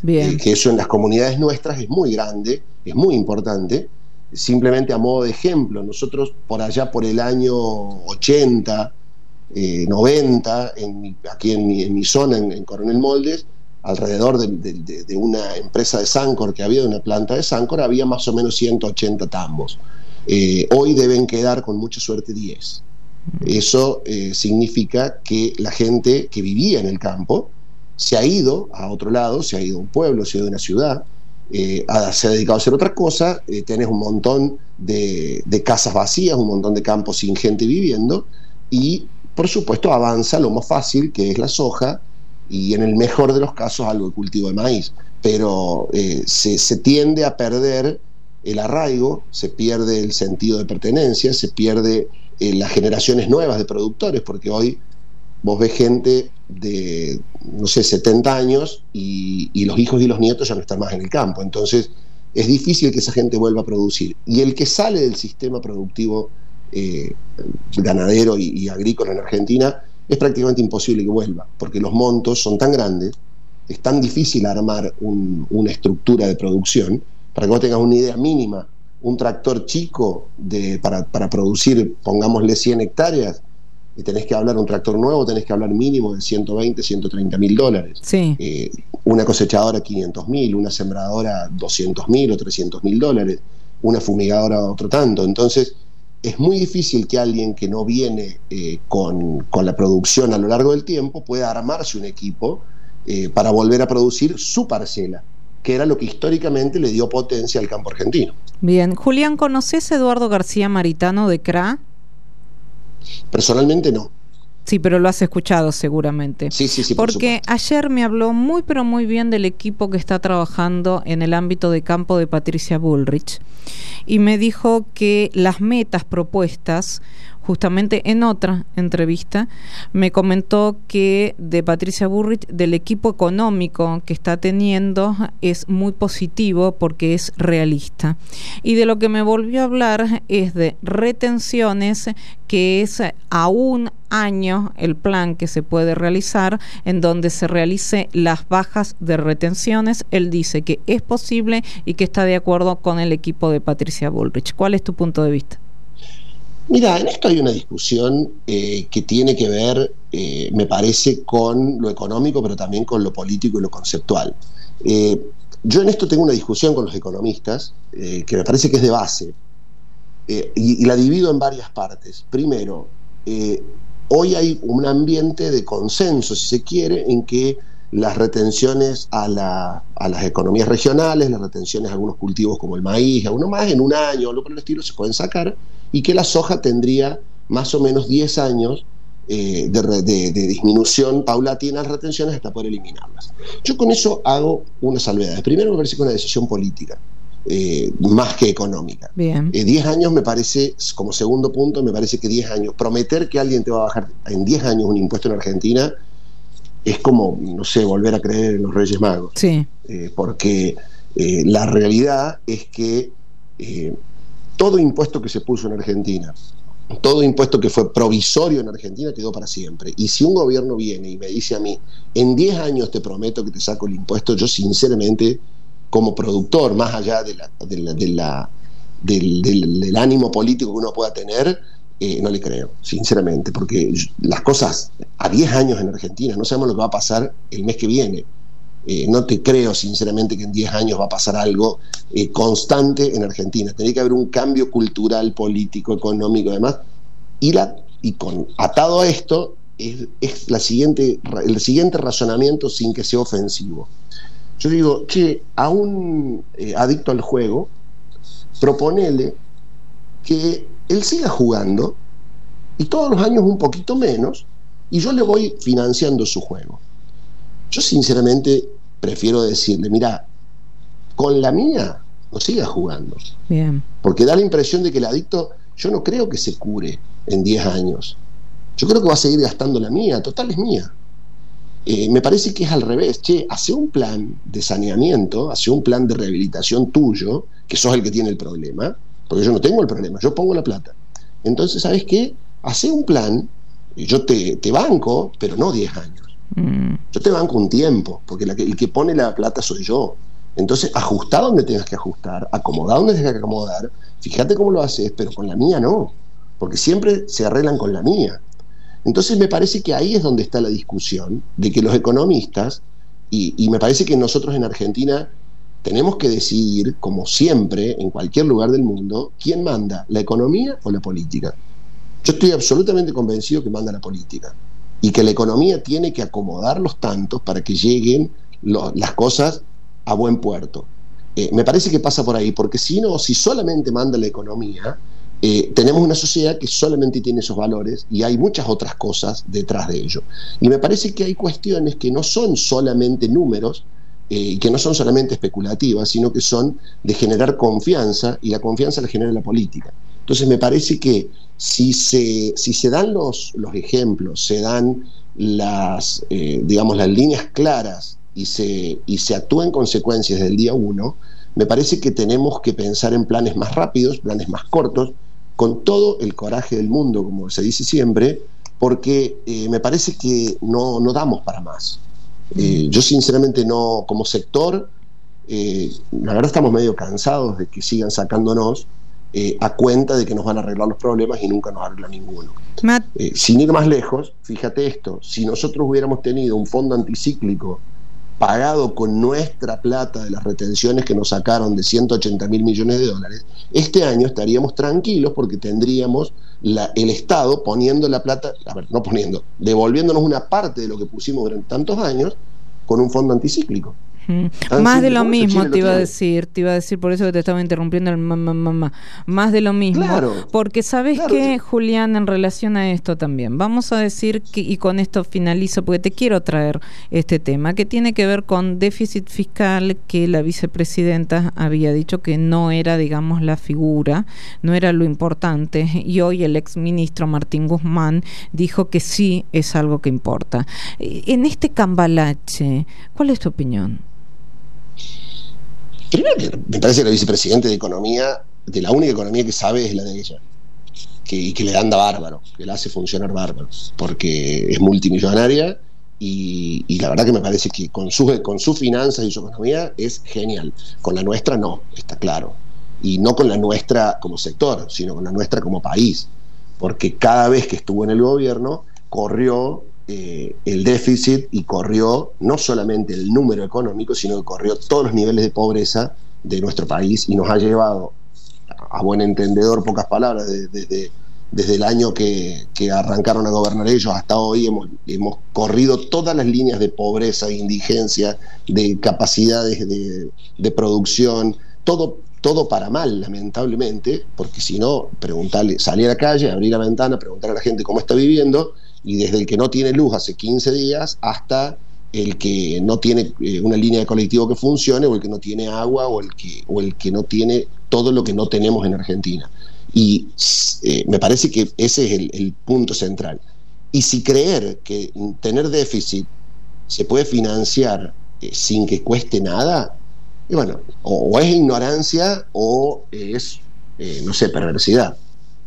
Speaker 5: Bien.
Speaker 6: Eh, que eso en las comunidades nuestras es muy grande, es muy importante. Simplemente a modo de ejemplo, nosotros por allá por el año ochenta, eh, noventa, en mi, aquí en mi, en mi zona, en, en Coronel Moldes, alrededor de, de, de una empresa de Sancor que había, de una planta de Sancor, había más o menos ciento ochenta tambos. Eh, hoy deben quedar con mucha suerte diez. Eso eh, significa que la gente que vivía en el campo se ha ido a otro lado, se ha ido a un pueblo, se ha ido a una ciudad, eh, a, se ha dedicado a hacer otra cosa. Eh, tenés un montón de, de casas vacías, un montón de campos sin gente viviendo, y por supuesto avanza lo más fácil, que es la soja, y en el mejor de los casos algo de cultivo de maíz, pero eh, se, se tiende a perder el arraigo, se pierde el sentido de pertenencia, se pierde eh, las generaciones nuevas de productores, porque hoy vos ves gente de, no sé, setenta años y, y los hijos y los nietos ya no están más en el campo, entonces es difícil que esa gente vuelva a producir, y el que sale del sistema productivo eh, ganadero y, y agrícola en Argentina es prácticamente imposible que vuelva, porque los montos son tan grandes, es tan difícil armar un, una estructura de producción. Para que vos tengas una idea mínima, un tractor chico de, para, para producir, pongámosle cien hectáreas, y tenés que hablar, un tractor nuevo, tenés que hablar mínimo de ciento veinte, ciento treinta mil dólares.
Speaker 5: Sí.
Speaker 6: Eh, una cosechadora quinientos mil, una sembradora doscientos mil o trescientos mil dólares, una fumigadora otro tanto. Entonces, es muy difícil que alguien que no viene eh, con, con la producción a lo largo del tiempo pueda armarse un equipo eh, para volver a producir su parcela, que era lo que históricamente le dio potencia al campo argentino.
Speaker 5: Bien. Julián, ¿conoces a Eduardo García Maritano de C R A?
Speaker 6: Personalmente no.
Speaker 5: Sí, pero lo has escuchado seguramente.
Speaker 6: Sí, sí, sí. Por
Speaker 5: Porque
Speaker 6: supuesto.
Speaker 5: ayer me habló muy, pero muy bien del equipo que está trabajando en el ámbito de campo de Patricia Bullrich. Y me dijo que las metas propuestas, justamente en otra entrevista, me comentó que de Patricia Bullrich, del equipo económico que está teniendo, es muy positivo porque es realista. Y de lo que me volvió a hablar es de retenciones, que es a un año el plan que se puede realizar, en donde se realice las bajas de retenciones. Él dice que es posible y que está de acuerdo con el equipo de Patricia Bullrich. ¿Cuál es tu punto de vista?
Speaker 6: Mira, en esto hay una discusión eh, que tiene que ver, eh, me parece, con lo económico, pero también con lo político y lo conceptual. Eh, yo en esto tengo una discusión con los economistas, eh, que me parece que es de base, eh, y, y la divido en varias partes. Primero, eh, hoy hay un ambiente de consenso, si se quiere, en que las retenciones a, la, a las economías regionales, las retenciones a algunos cultivos como el maíz, algunos más en un año o algo por el estilo, se pueden sacar, y que la soja tendría más o menos diez años eh, de, de, de disminución paulatina en las retenciones hasta poder eliminarlas. Yo con eso hago una salvedad. Primero, me parece que es una decisión política, eh, más que económica.
Speaker 5: Bien.
Speaker 6: Eh, diez años me parece, como segundo punto, me parece que diez años, prometer que alguien te va a bajar en diez años un impuesto en Argentina es como, no sé, volver a creer en los Reyes Magos.
Speaker 5: Sí.
Speaker 6: Eh, porque eh, la realidad es que eh, todo impuesto que se puso en Argentina, todo impuesto que fue provisorio en Argentina quedó para siempre. Y si un gobierno viene y me dice a mí, en diez años te prometo que te saco el impuesto, yo sinceramente, como productor, más allá de la, de la, de la, del, del, del ánimo político que uno pueda tener, eh, no le creo, sinceramente, porque las cosas a diez años en Argentina, no sabemos lo que va a pasar el mes que viene. Eh, no te creo sinceramente que en diez años va a pasar algo eh, constante en Argentina. Tiene que haber un cambio cultural, político, económico, además. Y, la, y con, atado a esto es, es la siguiente, el siguiente razonamiento sin que sea ofensivo. Yo digo, che, a un eh, adicto al juego, proponele que él siga jugando y todos los años un poquito menos, y yo le voy financiando su juego. Yo sinceramente prefiero decirle, mira, con la mía no sigas jugando.
Speaker 5: Bien.
Speaker 6: Porque da la impresión de que el adicto, yo no creo que se cure en diez años. Yo creo que va a seguir gastando la mía, total es mía. Eh, me parece que es al revés. Che, hace un plan de saneamiento, hace un plan de rehabilitación tuyo, que sos el que tiene el problema, porque yo no tengo el problema, yo pongo la plata. Entonces, ¿sabes qué? Hace un plan, yo te, te banco, pero no diez años. Mm. Yo te banco un tiempo, porque la que, el que pone la plata soy yo. Entonces, ajustá donde tengas que ajustar, acomodá donde tengas que acomodar, fíjate cómo lo haces, pero con la mía no, porque siempre se arreglan con la mía. Entonces me parece que ahí es donde está la discusión, de que los economistas, y, y me parece que nosotros en Argentina tenemos que decidir, como siempre, en cualquier lugar del mundo, quién manda, la economía o la política. Yo estoy absolutamente convencido que manda la política, y que la economía tiene que acomodar los tantos para que lleguen lo, las cosas a buen puerto. Eh, me parece que pasa por ahí, porque si no, si solamente manda la economía, eh, tenemos una sociedad que solamente tiene esos valores y hay muchas otras cosas detrás de ello. Y me parece que hay cuestiones que no son solamente números, eh, que no son solamente especulativas, sino que son de generar confianza, y la confianza la genera la política. Entonces me parece que si se, si se dan los, los ejemplos, se dan las, eh, digamos, las líneas claras y se, y se actúa en consecuencia desde el día uno, me parece que tenemos que pensar en planes más rápidos, planes más cortos, con todo el coraje del mundo, como se dice siempre, porque eh, me parece que no, no damos para más. Eh, yo sinceramente no, como sector, eh, la verdad estamos medio cansados de que sigan sacándonos eh, a cuenta de que nos van a arreglar los problemas y nunca nos arregla ninguno. Eh, sin ir más lejos, fíjate esto, si nosotros hubiéramos tenido un fondo anticíclico pagado con nuestra plata de las retenciones que nos sacaron de ciento ochenta mil millones de dólares, este año estaríamos tranquilos porque tendríamos la, el Estado poniendo la plata, a ver, no poniendo, devolviéndonos una parte de lo que pusimos durante tantos años con un fondo anticíclico.
Speaker 5: Mm. Más de lo mismo te iba a decir, te iba a decir, por eso que te estaba interrumpiendo el mamá, mamá. Más de lo mismo,
Speaker 6: claro,
Speaker 5: porque sabes
Speaker 6: claro.
Speaker 5: que, Julián, en relación a esto también, vamos a decir que, y con esto finalizo, porque te quiero traer este tema, que tiene que ver con déficit fiscal, que la vicepresidenta había dicho que no era, digamos, la figura, no era lo importante, y hoy el exministro Martín Guzmán dijo que sí es algo que importa. En este cambalache, ¿cuál es tu opinión?
Speaker 6: Primero que me parece que la vicepresidenta de Economía, de la única economía que sabe es la de ella, que, y que le anda bárbaro, que la hace funcionar bárbaro, porque es multimillonaria y, y la verdad que me parece que con, su, con sus finanzas y su economía es genial. Con la nuestra no, está claro. Y no con la nuestra como sector, sino con la nuestra como país, porque cada vez que estuvo en el gobierno corrió Eh, el déficit y corrió no solamente el número económico, sino que corrió todos los niveles de pobreza de nuestro país y nos ha llevado, a buen entendedor, pocas palabras, desde de, de, desde el año que, que arrancaron a gobernar ellos hasta hoy, hemos, hemos corrido todas las líneas de pobreza, de indigencia, de capacidades de, de producción, todo, todo para mal, lamentablemente, porque si no, preguntarle, salir a la calle, abrir la ventana, preguntar a la gente cómo está viviendo, y desde el que no tiene luz hace quince días hasta el que no tiene eh, una línea de colectivo que funcione, o el que no tiene agua, o el que, o el que no tiene todo lo que no tenemos en Argentina. Y eh, me parece que ese es el, el punto central. Y si creer que tener déficit se puede financiar eh, sin que cueste nada, y bueno, o, o es ignorancia o es, eh, no sé, perversidad.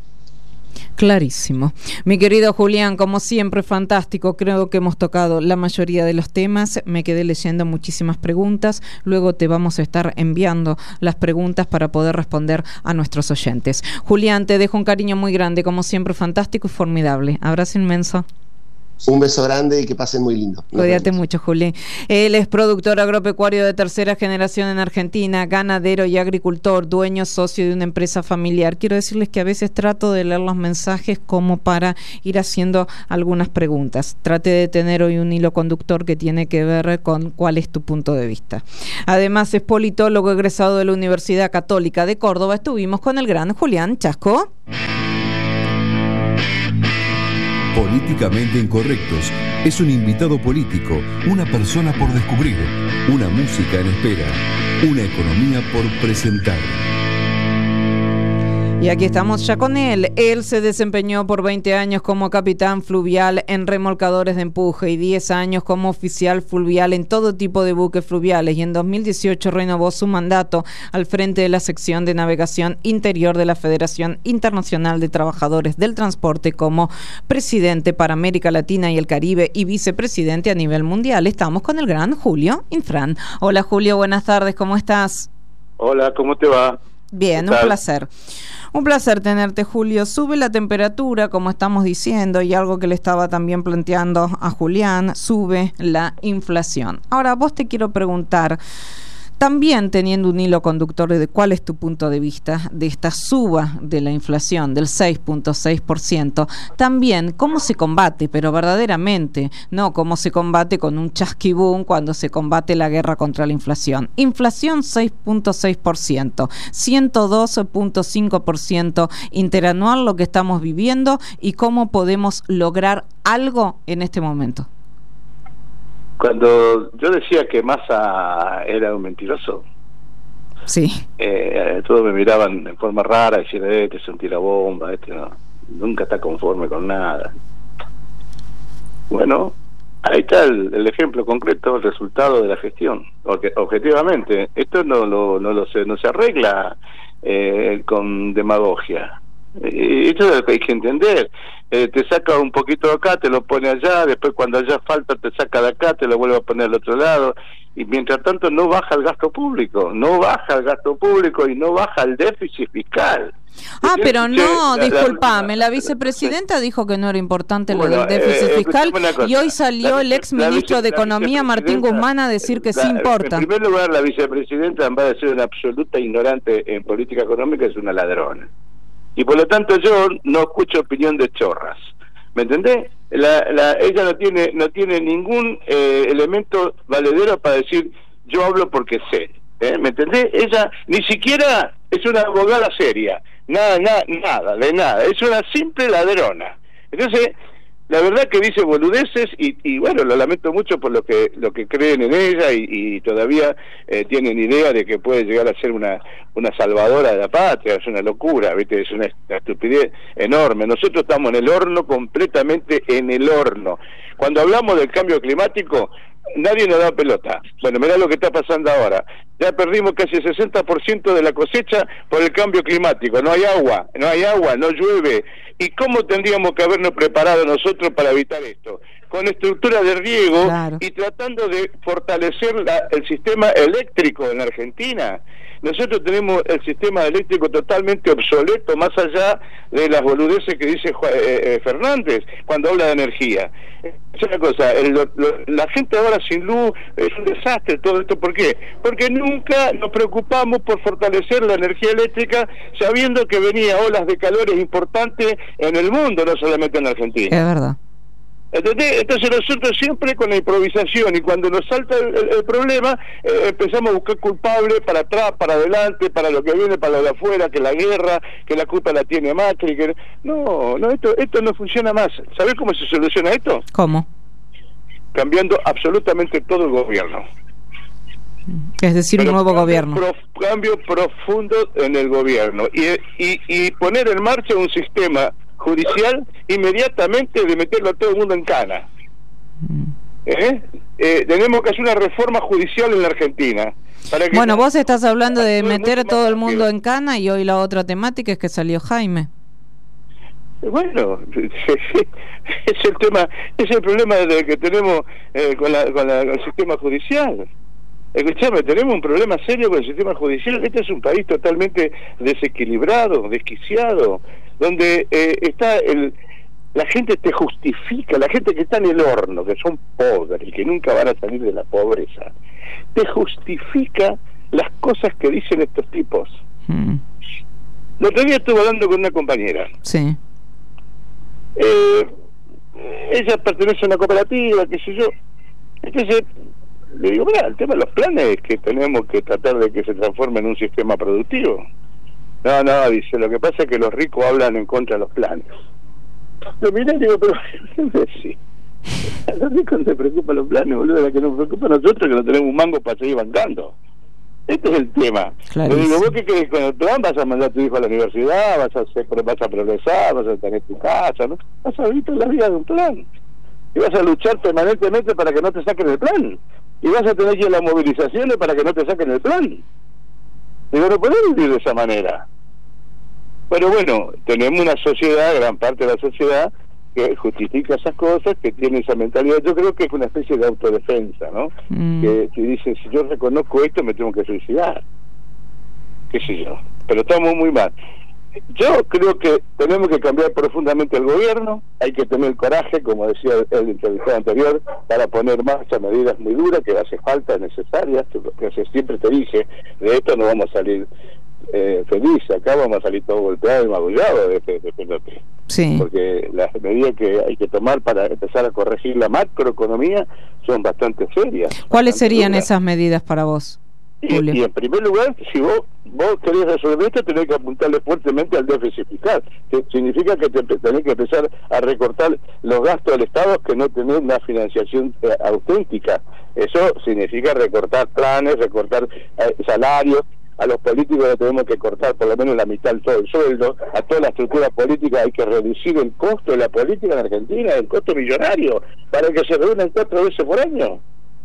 Speaker 5: Clarísimo. Mi querido Julián, como siempre, fantástico. Creo que hemos tocado la mayoría de los temas. Me quedé leyendo muchísimas preguntas. Luego te vamos a estar enviando las preguntas para poder responder a nuestros oyentes. Julián, te dejo un cariño muy grande. Como siempre, fantástico y formidable. Abrazo inmenso.
Speaker 6: Un beso grande y que pasen muy lindo. Nos
Speaker 5: Cuídate
Speaker 6: vemos.
Speaker 5: mucho, Juli. Él es productor agropecuario de tercera generación en Argentina, ganadero y agricultor, dueño, socio de una empresa familiar. Quiero decirles que a veces trato de leer los mensajes como para ir haciendo algunas preguntas. Trate de tener hoy un hilo conductor que tiene que ver con cuál es tu punto de vista. Además, es politólogo egresado de la Universidad Católica de Córdoba. Estuvimos con el gran Julián Chasco.
Speaker 7: Políticamente Incorrectos es un invitado político, una persona por descubrir, una música en espera, una economía por presentar.
Speaker 5: Y aquí estamos ya con él. Él se desempeñó por veinte años como capitán fluvial en remolcadores de empuje y diez años como oficial fluvial en todo tipo de buques fluviales, y en dos mil dieciocho renovó su mandato al frente de la sección de navegación interior de la Federación Internacional de Trabajadores del Transporte como presidente para América Latina y el Caribe y vicepresidente a nivel mundial. Estamos con el gran Julio Infran. Hola Julio, buenas tardes, ¿cómo estás?
Speaker 8: Hola, ¿cómo te va?
Speaker 5: Bien, un placer. Un placer tenerte, Julio. Sube la temperatura, como estamos diciendo, y algo que le estaba también planteando a Julián, sube la inflación. Ahora, vos te quiero preguntar, también teniendo un hilo conductor de cuál es tu punto de vista de esta suba de la inflación del seis punto seis por ciento, también cómo se combate, pero verdaderamente, no cómo se combate con un chasquibún cuando se combate la guerra contra la inflación. Inflación seis punto seis por ciento, ciento dos punto cinco por ciento interanual lo que estamos viviendo, y cómo podemos lograr algo en este momento.
Speaker 8: Cuando yo decía que Massa era un mentiroso,
Speaker 5: sí,
Speaker 8: eh, todos me miraban de forma rara, decían, este es un tirabomba, este no, nunca está conforme con nada. Bueno, ahí está el, el ejemplo concreto, el resultado de la gestión. Porque objetivamente, esto no lo, no lo se, no se arregla eh, con demagogia. Eh, esto es lo que hay que entender. Eh, te saca un poquito de acá, te lo pone allá, después cuando allá falta te saca de acá, te lo vuelve a poner al otro lado, y mientras tanto no baja el gasto público, no baja el gasto público y no baja el déficit fiscal.
Speaker 5: Ah, pero no, disculpame, la vicepresidenta dijo que no era importante lo del déficit fiscal, y hoy salió el ex ministro de Economía, Martín Guzmán, a decir que sí importa.
Speaker 8: En primer lugar, la vicepresidenta, en vez de ser una absoluta ignorante en política económica, es una ladrona. Y por lo tanto yo no escucho opinión de chorras, ¿me entendés? La, la, ella no tiene no tiene ningún eh, elemento valedero para decir yo hablo porque sé, ¿eh? ¿Me entendés? Ella ni siquiera es una abogada seria, nada, nada, nada, de nada, es una simple ladrona. Entonces, la verdad que dice boludeces y, y bueno, lo lamento mucho por lo que lo que creen en ella y, y todavía eh, tienen idea de que puede llegar a ser una una salvadora de la patria. Es una locura, ¿viste? Es una estupidez enorme. Nosotros estamos en el horno, completamente en el horno. Cuando hablamos del cambio climático, nadie nos da pelota. Bueno, mirá lo que está pasando ahora. Ya perdimos casi el sesenta por ciento de la cosecha por el cambio climático. No hay agua, no hay agua, no llueve. ¿Y cómo tendríamos que habernos preparado nosotros para evitar esto? Con estructura de riego, claro, y tratando de fortalecer la, el sistema eléctrico en la Argentina. Nosotros tenemos el sistema eléctrico totalmente obsoleto, más allá de las boludeces que dice Juan, eh, eh, Fernández cuando habla de energía. Es una cosa, el, lo, lo, la gente ahora sin luz es un desastre todo esto. ¿Por qué? Porque nunca nos preocupamos por fortalecer la energía eléctrica, sabiendo que venía olas de calores importantes en el mundo, no solamente en la Argentina.
Speaker 5: Es verdad.
Speaker 8: ¿Entendés? Entonces nosotros siempre con la improvisación, y cuando nos salta el, el, el problema, eh, empezamos a buscar culpables para atrás, para adelante, para lo que viene, para lo de afuera, que la guerra, que la culpa la tiene Macri, que no, no, esto, esto no funciona más. ¿Sabés cómo se soluciona esto?
Speaker 5: ¿Cómo?
Speaker 8: Cambiando absolutamente todo el gobierno.
Speaker 5: Es decir,
Speaker 8: Pero
Speaker 5: un nuevo
Speaker 8: cambio,
Speaker 5: gobierno.
Speaker 8: Prof, cambio profundo en el gobierno y, y, y poner en marcha un sistema judicial inmediatamente de meterlo a todo el mundo en cana. ¿Eh? Eh, tenemos que hacer una reforma judicial en la Argentina. Para que
Speaker 5: bueno,
Speaker 8: no,
Speaker 5: vos estás hablando de meter a todo el mundo
Speaker 8: rápido
Speaker 5: en cana, y hoy la otra temática es que salió Jaime.
Speaker 8: Bueno, es el tema, es el problema de que tenemos eh, con, la, con, la, con el sistema judicial. Escuchame, tenemos un problema serio con el sistema judicial. Este es un país totalmente desequilibrado, desquiciado, donde eh, está el la gente te justifica, la gente que está en el horno, que son pobres y que nunca van a salir de la pobreza, te justifica las cosas que dicen estos tipos. Mm. El otro día estuve hablando con una compañera.
Speaker 5: Sí.
Speaker 8: Eh, ella pertenece a una cooperativa, qué sé yo. Entonces le digo, mira, el tema de los planes es que tenemos que tratar de que se transforme en un sistema productivo. No, no, dice, lo que pasa es que los ricos hablan en contra de los planes. Lo miré y digo, pero sí, a los ricos no se preocupan los planes, boludo, la que nos preocupa a nosotros, que no tenemos un mango para seguir bancando. Este es el tema. Le digo, ¿vos qué querés con el plan? ¿Vas a mandar a tu hijo a la universidad? ¿Vas a hacer, vas a progresar? ¿Vas a tener tu casa? ¿No? Vas a vivir toda la vida de un plan. Y vas a luchar permanentemente para que no te saquen el plan. Y vas a tener que ir a las movilizaciones para que no te saquen el plan. Digo, no podés vivir de esa manera. Pero bueno, tenemos una sociedad, gran parte de la sociedad, que justifica esas cosas, que tiene esa mentalidad. Yo creo que es una especie de autodefensa, ¿no? Mm. Que, que dice, si yo reconozco esto, me tengo que suicidar. Qué sé yo. Pero estamos muy mal. Yo creo que tenemos que cambiar profundamente el gobierno, hay que tener coraje, como decía el entrevistado anterior, para poner en marcha medidas muy duras, que hace falta, necesarias, que siempre te dije, de esto no vamos a salir eh, felices, acá vamos a salir todos golpeados y magullados de, de, de P N P. Sí. Porque las medidas que hay que tomar para empezar a corregir la macroeconomía son bastante serias.
Speaker 5: ¿Cuáles
Speaker 8: bastante
Speaker 5: serían
Speaker 8: duras.
Speaker 5: Esas medidas para vos, Julio?
Speaker 8: Y, y en primer lugar, si vos vos querés resolver esto, tenés que apuntarle fuertemente al déficit fiscal, que significa que te, tenés que empezar a recortar los gastos del Estado, que no tenés una financiación eh, auténtica. Eso significa recortar planes, recortar eh, salarios. A los políticos le tenemos que cortar por lo menos la mitad de todo el sueldo. A toda la estructura política hay que reducir el costo de la política en Argentina, el costo millonario, para que se reúnan cuatro veces por año.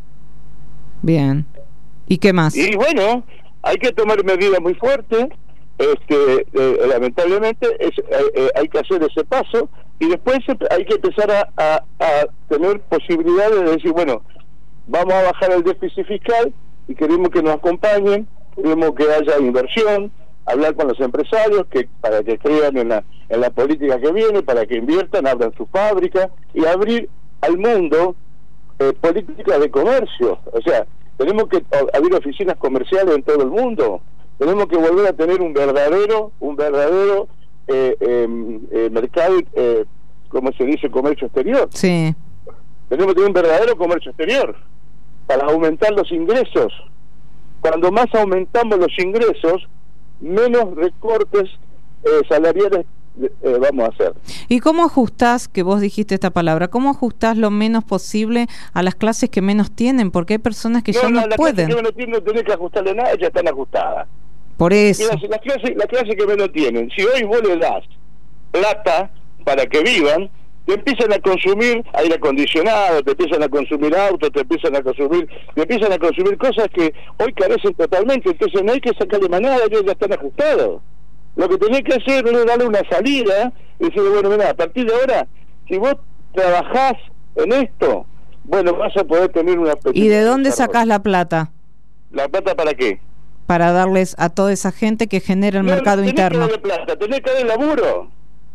Speaker 5: Bien. ¿Y qué más?
Speaker 8: Y bueno, hay que tomar medidas muy fuertes. Este, eh, lamentablemente es, eh, eh, hay que hacer ese paso, y después hay que empezar a, a, a tener posibilidades de decir, bueno, vamos a bajar el déficit fiscal y queremos que nos acompañen. Queremos que haya inversión, hablar con los empresarios que para que crean en la en la política que viene, para que inviertan, abran sus fábricas y abrir al mundo eh, políticas de comercio. O sea, tenemos que abrir oficinas comerciales en todo el mundo. Tenemos que volver a tener un verdadero un verdadero eh, eh, eh, mercado, eh, ¿cómo se dice? Comercio exterior.
Speaker 5: Sí.
Speaker 8: Tenemos que tener un verdadero comercio exterior para aumentar los ingresos. Cuando más aumentamos los ingresos, menos recortes eh, salariales eh, vamos a hacer.
Speaker 5: ¿Y cómo ajustás, que vos dijiste esta palabra, cómo ajustás lo menos posible a las clases que menos tienen? Porque hay personas que
Speaker 8: no,
Speaker 5: ya no,
Speaker 8: no la
Speaker 5: pueden.
Speaker 8: Clase que menos tienen, no tenés que ajustarle nada, ya están ajustadas.
Speaker 5: Por eso.
Speaker 8: Las, las clases la clase que menos tienen, si hoy vos le das plata para que vivan, te empiezan a consumir aire acondicionado, te empiezan a consumir autos, te empiezan a consumir, te empiezan a consumir cosas que hoy carecen totalmente. Entonces no hay que sacarle manada, ellos ya están ajustados. Lo que tenés que hacer es darle una salida y decir, bueno, mira, a partir de ahora, si vos trabajás en esto, bueno, vas a poder tener una pequeña...
Speaker 5: ¿Y de dónde sacás la plata?
Speaker 8: ¿La plata para qué?
Speaker 5: Para darles a toda esa gente que genera el
Speaker 8: no,
Speaker 5: mercado
Speaker 8: tenés
Speaker 5: interno.
Speaker 8: Que darle plata, tenés que darle laburo.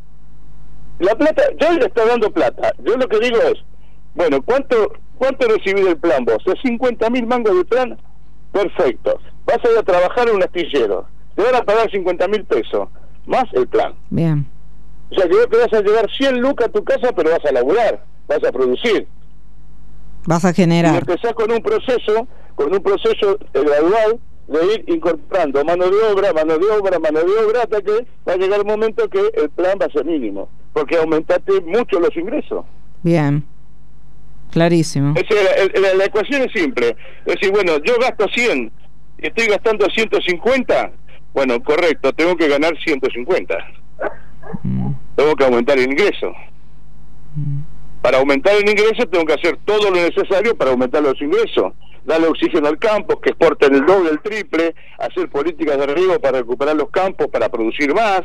Speaker 8: La plata, yo le estoy dando plata. Yo lo que digo es, bueno, ¿cuánto cuánto recibís del plan vos? ¿De cincuenta mil mangos de plan? Perfecto. Vas a ir a trabajar en un astillero. Te van a pagar cincuenta mil pesos, más el plan.
Speaker 5: Bien.
Speaker 8: O sea que vos te vas a llevar cien lucas a tu casa, pero vas a laburar, vas a producir.
Speaker 5: Vas a generar.
Speaker 8: Y empezás con un proceso, con un proceso gradual de ir incorporando mano de obra, mano de obra, mano de obra, hasta que va a llegar el momento que el plan va a ser mínimo, porque aumentaste mucho los ingresos.
Speaker 5: Bien, clarísimo.
Speaker 8: Es decir, la, la, la ecuación es simple, es decir, bueno, yo gasto cien, y estoy gastando ciento cincuenta, bueno, correcto, tengo que ganar ciento cincuenta, mm. tengo que aumentar el ingreso. Mm. Para aumentar el ingreso tengo que hacer todo lo necesario para aumentar los ingresos. Darle oxígeno al campo, que exporten el doble, el triple, hacer políticas de riego para recuperar los campos, para producir más.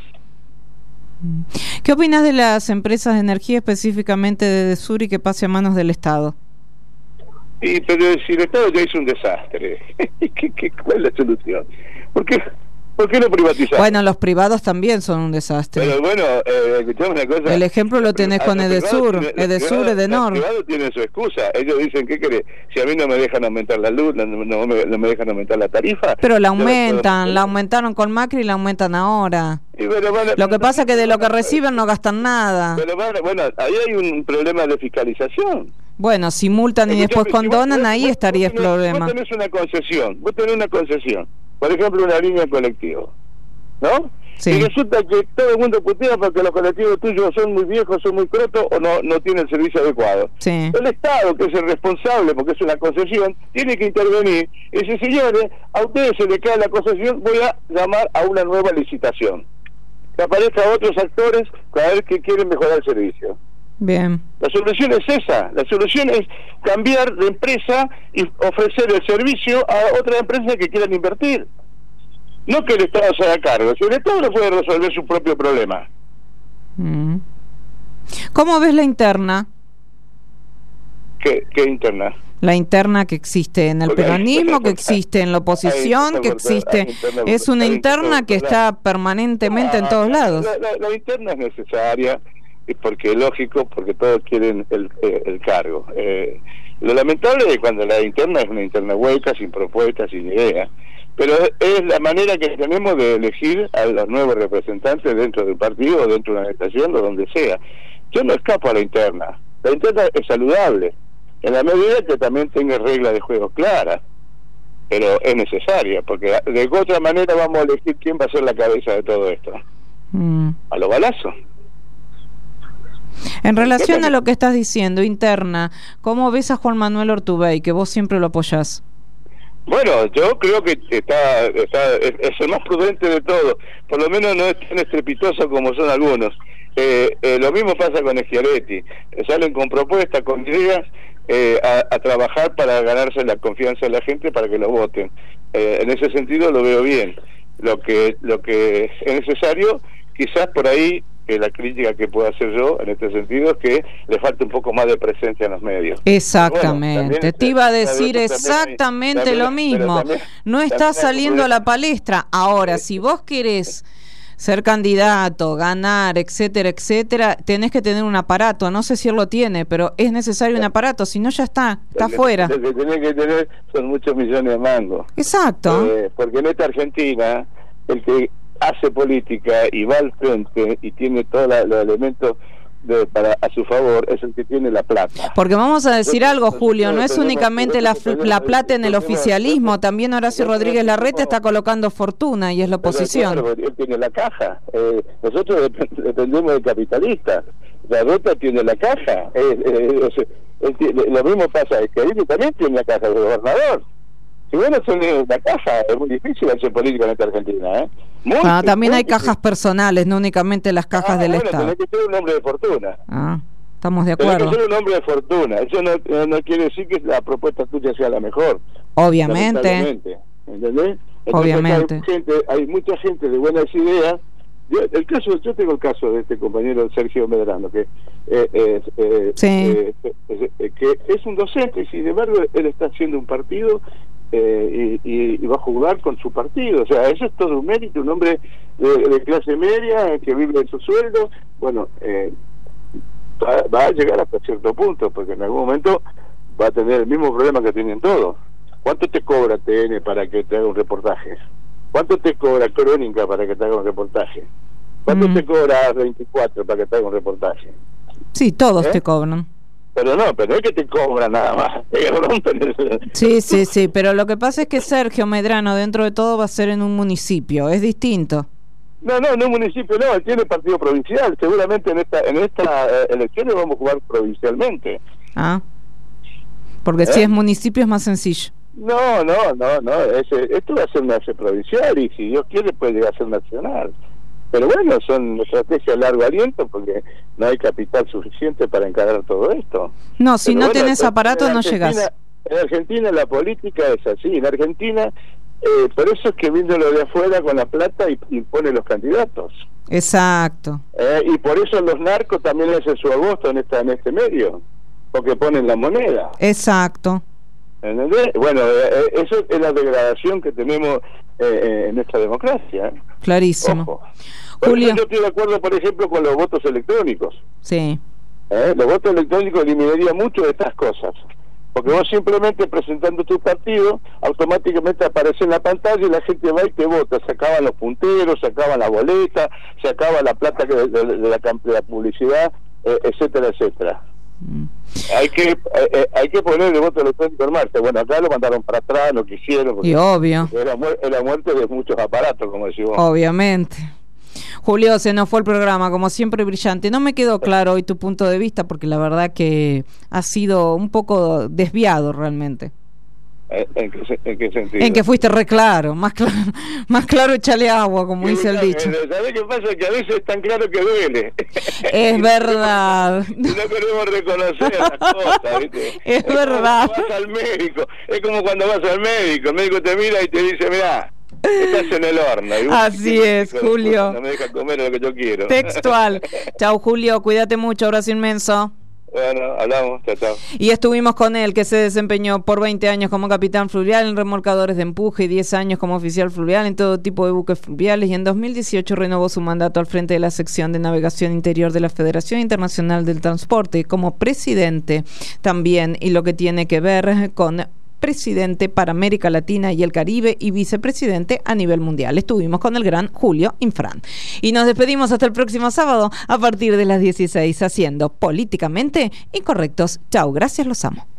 Speaker 5: ¿Qué opinas de las empresas de energía, específicamente de Edesur, y que pase a manos del Estado?
Speaker 8: Y pero si el Estado ya hizo un desastre, ¿Qué, qué, ¿cuál es la solución? ¿Por qué, ¿Por qué no privatizar?
Speaker 5: Bueno, los privados también son un desastre.
Speaker 8: Pero bueno, eh, escuchame una cosa.
Speaker 5: El ejemplo lo tenés con Edesur, Edesur, Edenor.
Speaker 8: Los privados tienen su excusa. Ellos dicen, ¿qué querés? Si a mí no me dejan aumentar la luz, no, no, me, no me dejan aumentar la tarifa.
Speaker 5: Pero la aumentan, puedo... la aumentaron con Macri y la aumentan ahora.
Speaker 8: Y bueno, bueno,
Speaker 5: lo que pasa es que de lo que reciben no gastan nada.
Speaker 8: Pero bueno, bueno, ahí hay un problema de fiscalización.
Speaker 5: Bueno, si multan y después condonan, si vos, ahí vos, estaría vos tenés, el problema.
Speaker 8: Vos tenés una concesión, vos tenés una concesión, por ejemplo, una línea colectiva, ¿no? Sí. Y resulta que todo el mundo putea porque los colectivos tuyos son muy viejos, son muy crotos o no, no tienen el servicio adecuado.
Speaker 5: Sí.
Speaker 8: El Estado, que es el responsable, porque es una concesión, tiene que intervenir y dice, señores, a ustedes se les cae la concesión, voy a llamar a una nueva licitación. Que aparezcan otros actores para ver que quieren mejorar el servicio.
Speaker 5: Bien.
Speaker 8: La solución es esa, la solución es cambiar de empresa y ofrecer el servicio a otras empresas que quieran invertir. No que el Estado se haga cargo, si el Estado no puede resolver su propio problema.
Speaker 5: Mm. ¿Cómo ves la interna?
Speaker 8: ¿Qué, qué interna?
Speaker 5: La interna que existe en el
Speaker 8: Porque
Speaker 5: peronismo,
Speaker 8: hay,
Speaker 5: que existe en la oposición, que existe... Es una interna que está permanentemente en todos lados.
Speaker 8: La, la, la interna es necesaria, porque es lógico, porque todos quieren el, el, el cargo. Eh, lo lamentable es cuando la interna es una interna hueca, sin propuestas, sin ideas. Pero es la manera que tenemos de elegir a los nuevos representantes dentro del partido, o dentro de una estación, o donde sea. Yo no escapo a la interna. La interna es saludable, en la medida que también tenga reglas de juego claras, pero es necesaria, porque de otra manera vamos a elegir quién va a ser la cabeza de todo esto. Mm. A los balazos.
Speaker 5: En relación a lo que estás diciendo, interna, ¿cómo ves a Juan Manuel Ortubey, que vos siempre lo apoyás?
Speaker 8: Bueno, yo creo que está, está es, es el más prudente de todos, por lo menos no es tan estrepitoso como son algunos. Eh, eh, lo mismo pasa con Schiaretti, eh, salen con propuestas, con ideas, eh, a, a trabajar para ganarse la confianza de la gente para que lo voten. Eh, en ese sentido lo veo bien. Lo que lo que es necesario, quizás por ahí, que la crítica que puedo hacer yo en este sentido es que le falta un poco más de presencia en los medios.
Speaker 5: Exactamente, bueno, te iba a decir exactamente
Speaker 8: también,
Speaker 5: lo mismo.
Speaker 8: También,
Speaker 5: no está saliendo a la palestra. Ahora, si vos querés ser candidato, ganar, etcétera, etcétera, tenés que tener un aparato. No sé si él lo tiene, pero es necesario un aparato, si no ya está, está afuera.
Speaker 8: Lo que tenés que tener son muchos millones de mangos.
Speaker 5: Exacto.
Speaker 8: Eh, porque en esta Argentina, el que hace política y va al frente y tiene todos los elementos de, para a su favor, es el que tiene la plata.
Speaker 5: Porque vamos a decir algo, Julio, no es únicamente la, la plata en el oficialismo, también Horacio Rodríguez Larreta está colocando fortuna y es la oposición.
Speaker 8: Claro, él tiene la caja, eh, nosotros dependemos del capitalista, Larreta tiene la caja, eh, eh, eh, eh, lo mismo pasa, es que él también tiene la caja del gobernador. Si bueno son la caja, es muy difícil hacer política en esta Argentina, ¿eh? Muy,
Speaker 5: ah, también
Speaker 8: muy
Speaker 5: hay
Speaker 8: difícil.
Speaker 5: Cajas personales, no únicamente las cajas ah, del
Speaker 8: bueno,
Speaker 5: Estado.
Speaker 8: Tenés que ser un hombre de fortuna.
Speaker 5: Ah, estamos de acuerdo.
Speaker 8: Tenés que ser un hombre de fortuna. Eso no, no quiere decir que la propuesta tuya sea la mejor.
Speaker 5: Obviamente.
Speaker 8: ¿Entendés? Entonces,
Speaker 5: Obviamente.
Speaker 8: Hay, gente, hay mucha gente de buenas ideas. Yo, el caso, yo tengo el caso de este compañero Sergio Medrano, que, eh, eh, eh,
Speaker 5: sí.
Speaker 8: eh, eh, eh, que es un docente y sin embargo él está haciendo un partido. Eh, y, y, y va a jugar con su partido, o sea, eso es todo un mérito, un hombre de, de clase media que vive de su sueldo, bueno, eh, va, va a llegar hasta cierto punto, porque en algún momento va a tener el mismo problema que tienen todos. ¿Cuánto te cobra T N para que te haga un reportaje? ¿Cuánto te cobra Crónica para que te haga un reportaje? ¿Cuánto mm. te cobra veinticuatro para que te haga un reportaje?
Speaker 5: Sí, todos
Speaker 8: ¿Eh?
Speaker 5: te cobran.
Speaker 8: Pero no, pero no es que te cobran nada más.
Speaker 5: Sí, sí, sí, pero lo que pasa es que Sergio Medrano dentro de todo va a ser en un municipio, es distinto.
Speaker 8: No, no, no un municipio, no, él tiene partido provincial, seguramente en esta en esta eh, elecciones vamos a jugar provincialmente.
Speaker 5: Ah, porque ¿Eh? si es municipio es más sencillo.
Speaker 8: No, no, no, no, ese, esto va a ser una provincial y si Dios quiere puede llegar a ser nacional. Pero bueno, son estrategias a largo aliento porque no hay capital suficiente para encarar todo esto.
Speaker 5: No, si
Speaker 8: Pero
Speaker 5: no
Speaker 8: bueno,
Speaker 5: tenés aparato no llegás.
Speaker 8: En Argentina la política es así. En Argentina, eh, por eso es que viéndolo de afuera con la plata y, y pone los candidatos.
Speaker 5: Exacto.
Speaker 8: Eh, y por eso los narcos también hacen su agosto en, esta, en este medio, porque ponen la moneda.
Speaker 5: Exacto.
Speaker 8: ¿Entendés? Bueno, eh, eso es la degradación que tenemos eh, en nuestra democracia.
Speaker 5: Clarísimo.
Speaker 8: Ojo. Por Julio. Eso yo estoy de acuerdo, por ejemplo, con los votos electrónicos.
Speaker 5: Sí.
Speaker 8: ¿Eh? Los votos electrónicos eliminarían mucho de estas cosas. Porque vos simplemente presentando tu partido, automáticamente aparece en la pantalla y la gente va y te vota. Se acaban los punteros, se acaban la boleta, se acaba la plata de, de, de, la, de la publicidad, eh, etcétera, etcétera. Mm. Hay que eh, hay que poner el voto electrónico en marcha. Bueno, acá lo mandaron para atrás, lo que hicieron.
Speaker 5: Y obvio.
Speaker 8: Era, mu era muerte de muchos aparatos, como decís vos.
Speaker 5: Obviamente. Julio, se nos fue el programa, como siempre brillante. No me quedó claro hoy tu punto de vista, porque la verdad que ha sido un poco desviado realmente.
Speaker 8: ¿En qué, ¿En qué sentido?
Speaker 5: En que fuiste re claro, más claro, más claro échale agua, como dice el dicho.
Speaker 8: ¿Sabés qué pasa? Que a veces es tan claro que duele.
Speaker 5: Es verdad.
Speaker 8: No queremos reconocer las cosas, ¿viste?
Speaker 5: Es,
Speaker 8: es
Speaker 5: verdad.
Speaker 8: Como vas al médico, es como cuando vas al médico, el médico te mira y te dice, mirá, estás en el horno. Y
Speaker 5: así es, Julio.
Speaker 8: No me deja comer lo que yo quiero.
Speaker 5: Textual. Chau, Julio, cuídate mucho, abrazo inmenso.
Speaker 8: Bueno, hablamos, chao, chao.
Speaker 5: Y estuvimos con él, que se desempeñó por veinte años como capitán fluvial en remolcadores de empuje y diez años como oficial fluvial en todo tipo de buques fluviales, y en dos mil dieciocho renovó su mandato al frente de la sección de navegación interior de la Federación Internacional del Transporte como presidente también, y lo que tiene que ver con presidente para América Latina y el Caribe y vicepresidente a nivel mundial. Estuvimos con el gran Julio Infran. Y nos despedimos hasta el próximo sábado a partir de las dieciséis haciendo Políticamente Incorrectos. Chau, gracias, los amo.